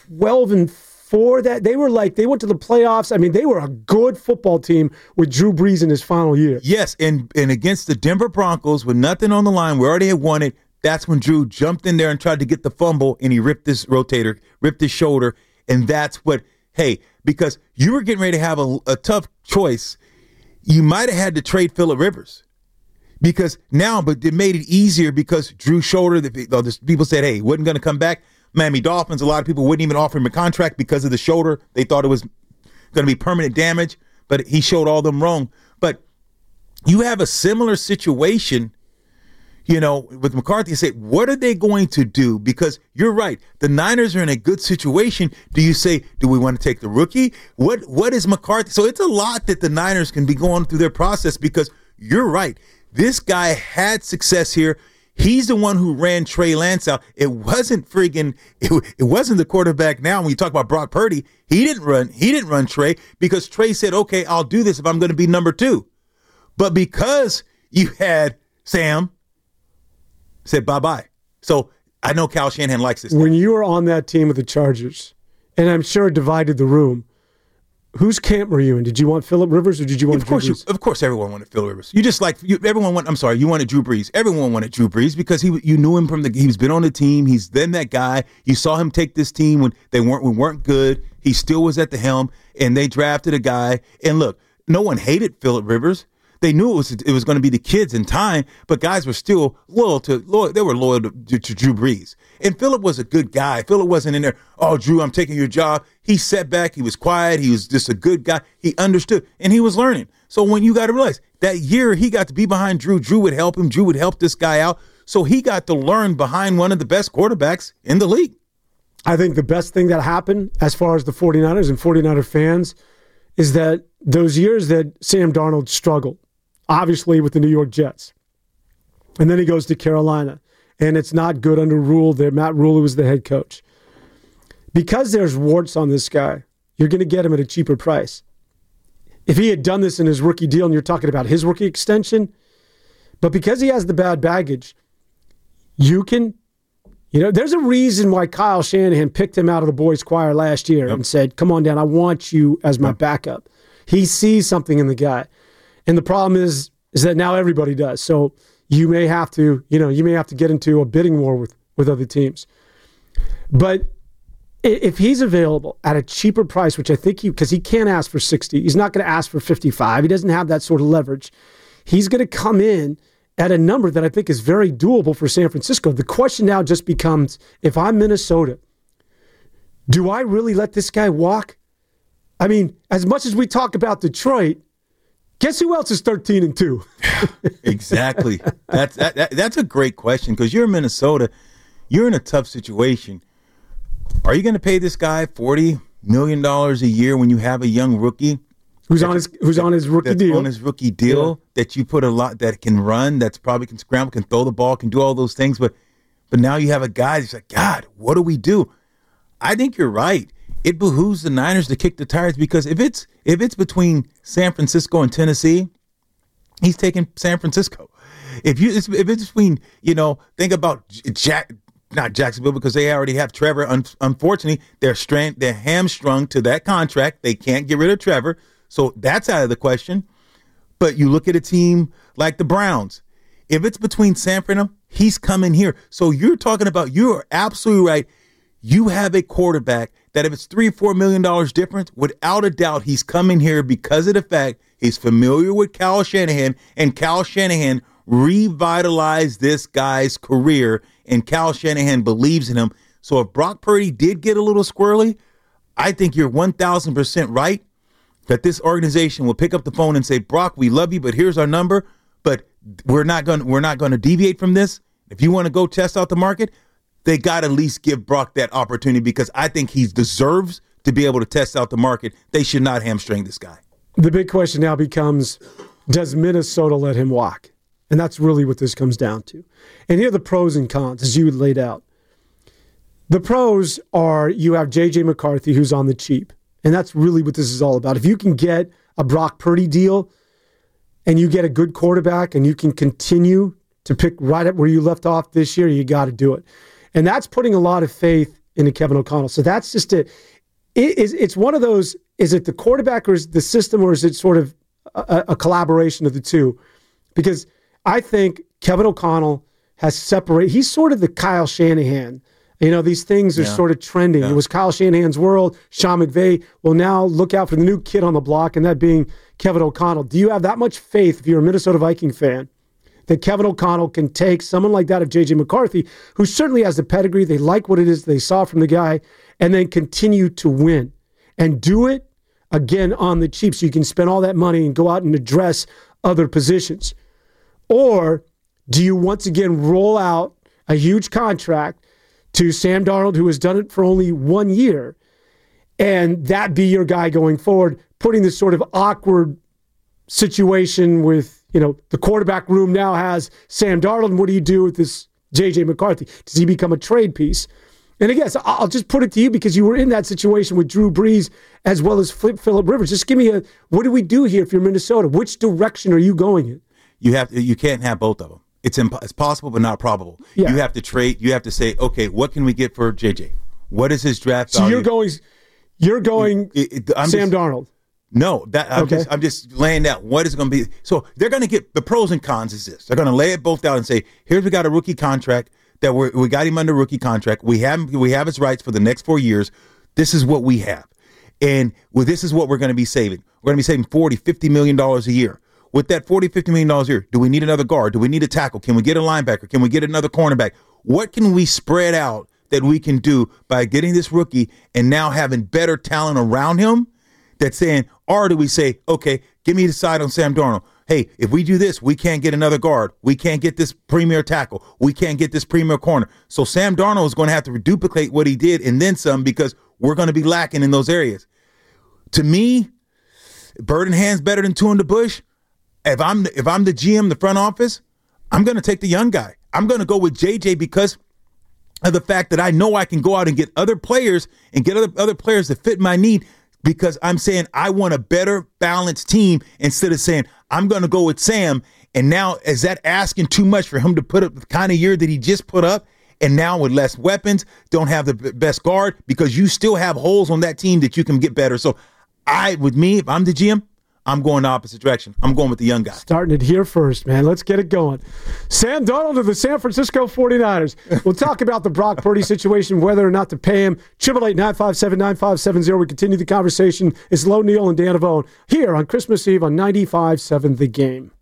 S8: 12-4. That they went to the playoffs. I mean, they were a good football team with Drew Brees in his final year.
S5: Yes, and against the Denver Broncos with nothing on the line, we already had won it. That's when Drew jumped in there and tried to get the fumble, and he ripped his shoulder, and that's what. Hey, because you were getting ready to have a tough choice, you might have had to trade Phillip Rivers. But it made it easier because Drew's shoulder, people said, hey, he wasn't going to come back. Miami Dolphins, a lot of people wouldn't even offer him a contract because of the shoulder. They thought it was going to be permanent damage, but he showed all them wrong. But you have a similar situation, with McCarthy. You say, what are they going to do? Because you're right. The Niners are in a good situation. Do you say, do we want to take the rookie? What is McCarthy? So it's a lot that the Niners can be going through their process because you're right. This guy had success here. He's the one who ran Trey Lance out. It wasn't it wasn't the quarterback now. When you talk about Brock Purdy, he didn't run Trey because Trey said, okay, I'll do this if I'm going to be number 2. But because you had Sam, said bye-bye. So I know Kyle Shanahan likes this.
S8: When you were on that team with the Chargers, and I'm sure it divided the room, whose camp were you in? Did you want Phillip Rivers or did you want Drew Brees?
S5: Of course everyone wanted Phillip Rivers. You wanted Drew Brees. Everyone wanted Drew Brees because you knew him he's been on the team. He's been that guy. You saw him take this team when they weren't good. He still was at the helm, and they drafted a guy. And look, no one hated Phillip Rivers. They knew it was going to be the kids in time, but guys were still loyal. They were loyal to Drew Brees. And Phillip was a good guy. Phillip wasn't in there, oh, Drew, I'm taking your job. He sat back. He was quiet. He was just a good guy. He understood, and he was learning. So when you got to realize, that year he got to be behind Drew. Drew would help him. Drew would help this guy out. So he got to learn behind one of the best quarterbacks in the league.
S8: I think the best thing that happened as far as the 49ers and 49er fans is that those years that Sam Darnold struggled, obviously with the New York Jets. And then he goes to Carolina. And it's not good under Rule. Matt Rule was the head coach. Because there's warts on this guy, you're going to get him at a cheaper price. If he had done this in his rookie deal, and you're talking about his rookie extension, but because he has the bad baggage, there's a reason why Kyle Shanahan picked him out of the boys' choir last year and said, come on down, I want you as my backup. He sees something in the guy. And the problem is that now everybody does. So you may have to get into a bidding war with other teams. But if he's available at a cheaper price, which I think because he can't ask for 60, he's not going to ask for 55. He doesn't have that sort of leverage. He's going to come in at a number that I think is very doable for San Francisco. The question now just becomes, if I'm Minnesota, do I really let this guy walk? I mean, as much as we talk about Detroit, guess who else is 13-2?
S5: Exactly. That's a great question because you're in Minnesota. You're in a tough situation. Are you going to pay this guy $40 million a year when you have a young rookie
S8: who's on his rookie deal?
S5: On his rookie deal, that you put a lot that can run, that's probably can scramble, can throw the ball, can do all those things. But now you have a guy that's like, God, what do we do? I think you're right. It behooves the Niners to kick the tires because if it's between San Francisco and Tennessee, he's taking San Francisco. If it's between, think about not Jacksonville because they already have Trevor. Unfortunately, they're hamstrung to that contract. They can't get rid of Trevor, so that's out of the question. But you look at a team like the Browns. If it's between Sanford and him, he's coming here. So you're talking about, you're absolutely right. You have a quarterback that if it's $3 or $4 million difference, without a doubt, he's coming here because of the fact he's familiar with Kyle Shanahan, and Kyle Shanahan revitalized this guy's career, and Kyle Shanahan believes in him. So if Brock Purdy did get a little squirrely, I think you're 1,000% right that this organization will pick up the phone and say, Brock, we love you, but here's our number, but we're not going to deviate from this. If you want to go test out the market, they got to at least give Brock that opportunity, because I think he deserves to be able to test out the market. They should not hamstring this guy.
S8: The big question now becomes, does Minnesota let him walk? And that's really what this comes down to. And here are the pros and cons, as you had laid out. The pros are you have J.J. McCarthy, who's on the cheap. And that's really what this is all about. If you can get a Brock Purdy deal and you get a good quarterback and you can continue to pick right up where you left off this year, you got to do it. And that's putting a lot of faith into Kevin O'Connell. So that's just it's one of those, is it the quarterback or is it the system, or is it sort of a collaboration of the two? Because I think Kevin O'Connell has separated, he's sort of the Kyle Shanahan. You know, these things are sort of trending. Yeah. It was Kyle Shanahan's world. Sean McVay will now look out for the new kid on the block, and that being Kevin O'Connell. Do you have that much faith, if you're a Minnesota Viking fan, that Kevin O'Connell can take someone like that of J.J. McCarthy, who certainly has the pedigree, they like what it is they saw from the guy, and then continue to win and do it again on the cheap so you can spend all that money and go out and address other positions? Or do you once again roll out a huge contract to Sam Darnold, who has done it for only 1 year, and that be your guy going forward, putting this sort of awkward situation with, you know, the quarterback room now has Sam Darnold, and what do you do with this J.J. McCarthy? Does he become a trade piece? And again, so I'll just put it to you, because you were in that situation with Drew Brees as well as Phillip Rivers. Just give me what do we do here if you're Minnesota? Which direction are you going in?
S5: You can't have both of them. It's possible, but not probable. Yeah. You have to trade. You have to say, okay, what can we get for JJ? What is his draft value?
S8: So you're going Sam Darnold.
S5: No, I'm just laying out what is going to be. So they're going to get the pros and cons. Is this? They're going to lay it both out and say, here's, we got a rookie contract that we got him under rookie contract. We have his rights for the next 4 years. This is what we have, and this is what we're going to be saving. We're going to be saving $40-50 million a year. With that $40-50 million a year, do we need another guard? Do we need a tackle? Can we get a linebacker? Can we get another cornerback? What can we spread out that we can do by getting this rookie and now having better talent around him that's saying, or do we say, okay, give me the side on Sam Darnold. Hey, if we do this, we can't get another guard. We can't get this premier tackle. We can't get this premier corner. So Sam Darnold is going to have to duplicate what he did and then some, because we're going to be lacking in those areas. To me, bird in hand's better than two in the bush. If I'm the GM, the front office, I'm going to take the young guy. I'm going to go with JJ because of the fact that I know I can go out and get other players and get other players that fit my need, because I'm saying I want a better balanced team instead of saying I'm going to go with Sam. And now, is that asking too much for him to put up the kind of year that he just put up? And now with less weapons, don't have the best guard, because you still have holes on that team that you can get better. So if I'm the GM, I'm going the opposite direction. I'm going with the young guy.
S8: Starting it here first, man. Let's get it going. Sam Darnold of the San Francisco 49ers. We'll talk about the Brock Purdy situation, whether or not to pay him. 888-957-9570. We continue the conversation. It's Lo Neal and Dan Avone here on Christmas Eve on 95.7 The Game.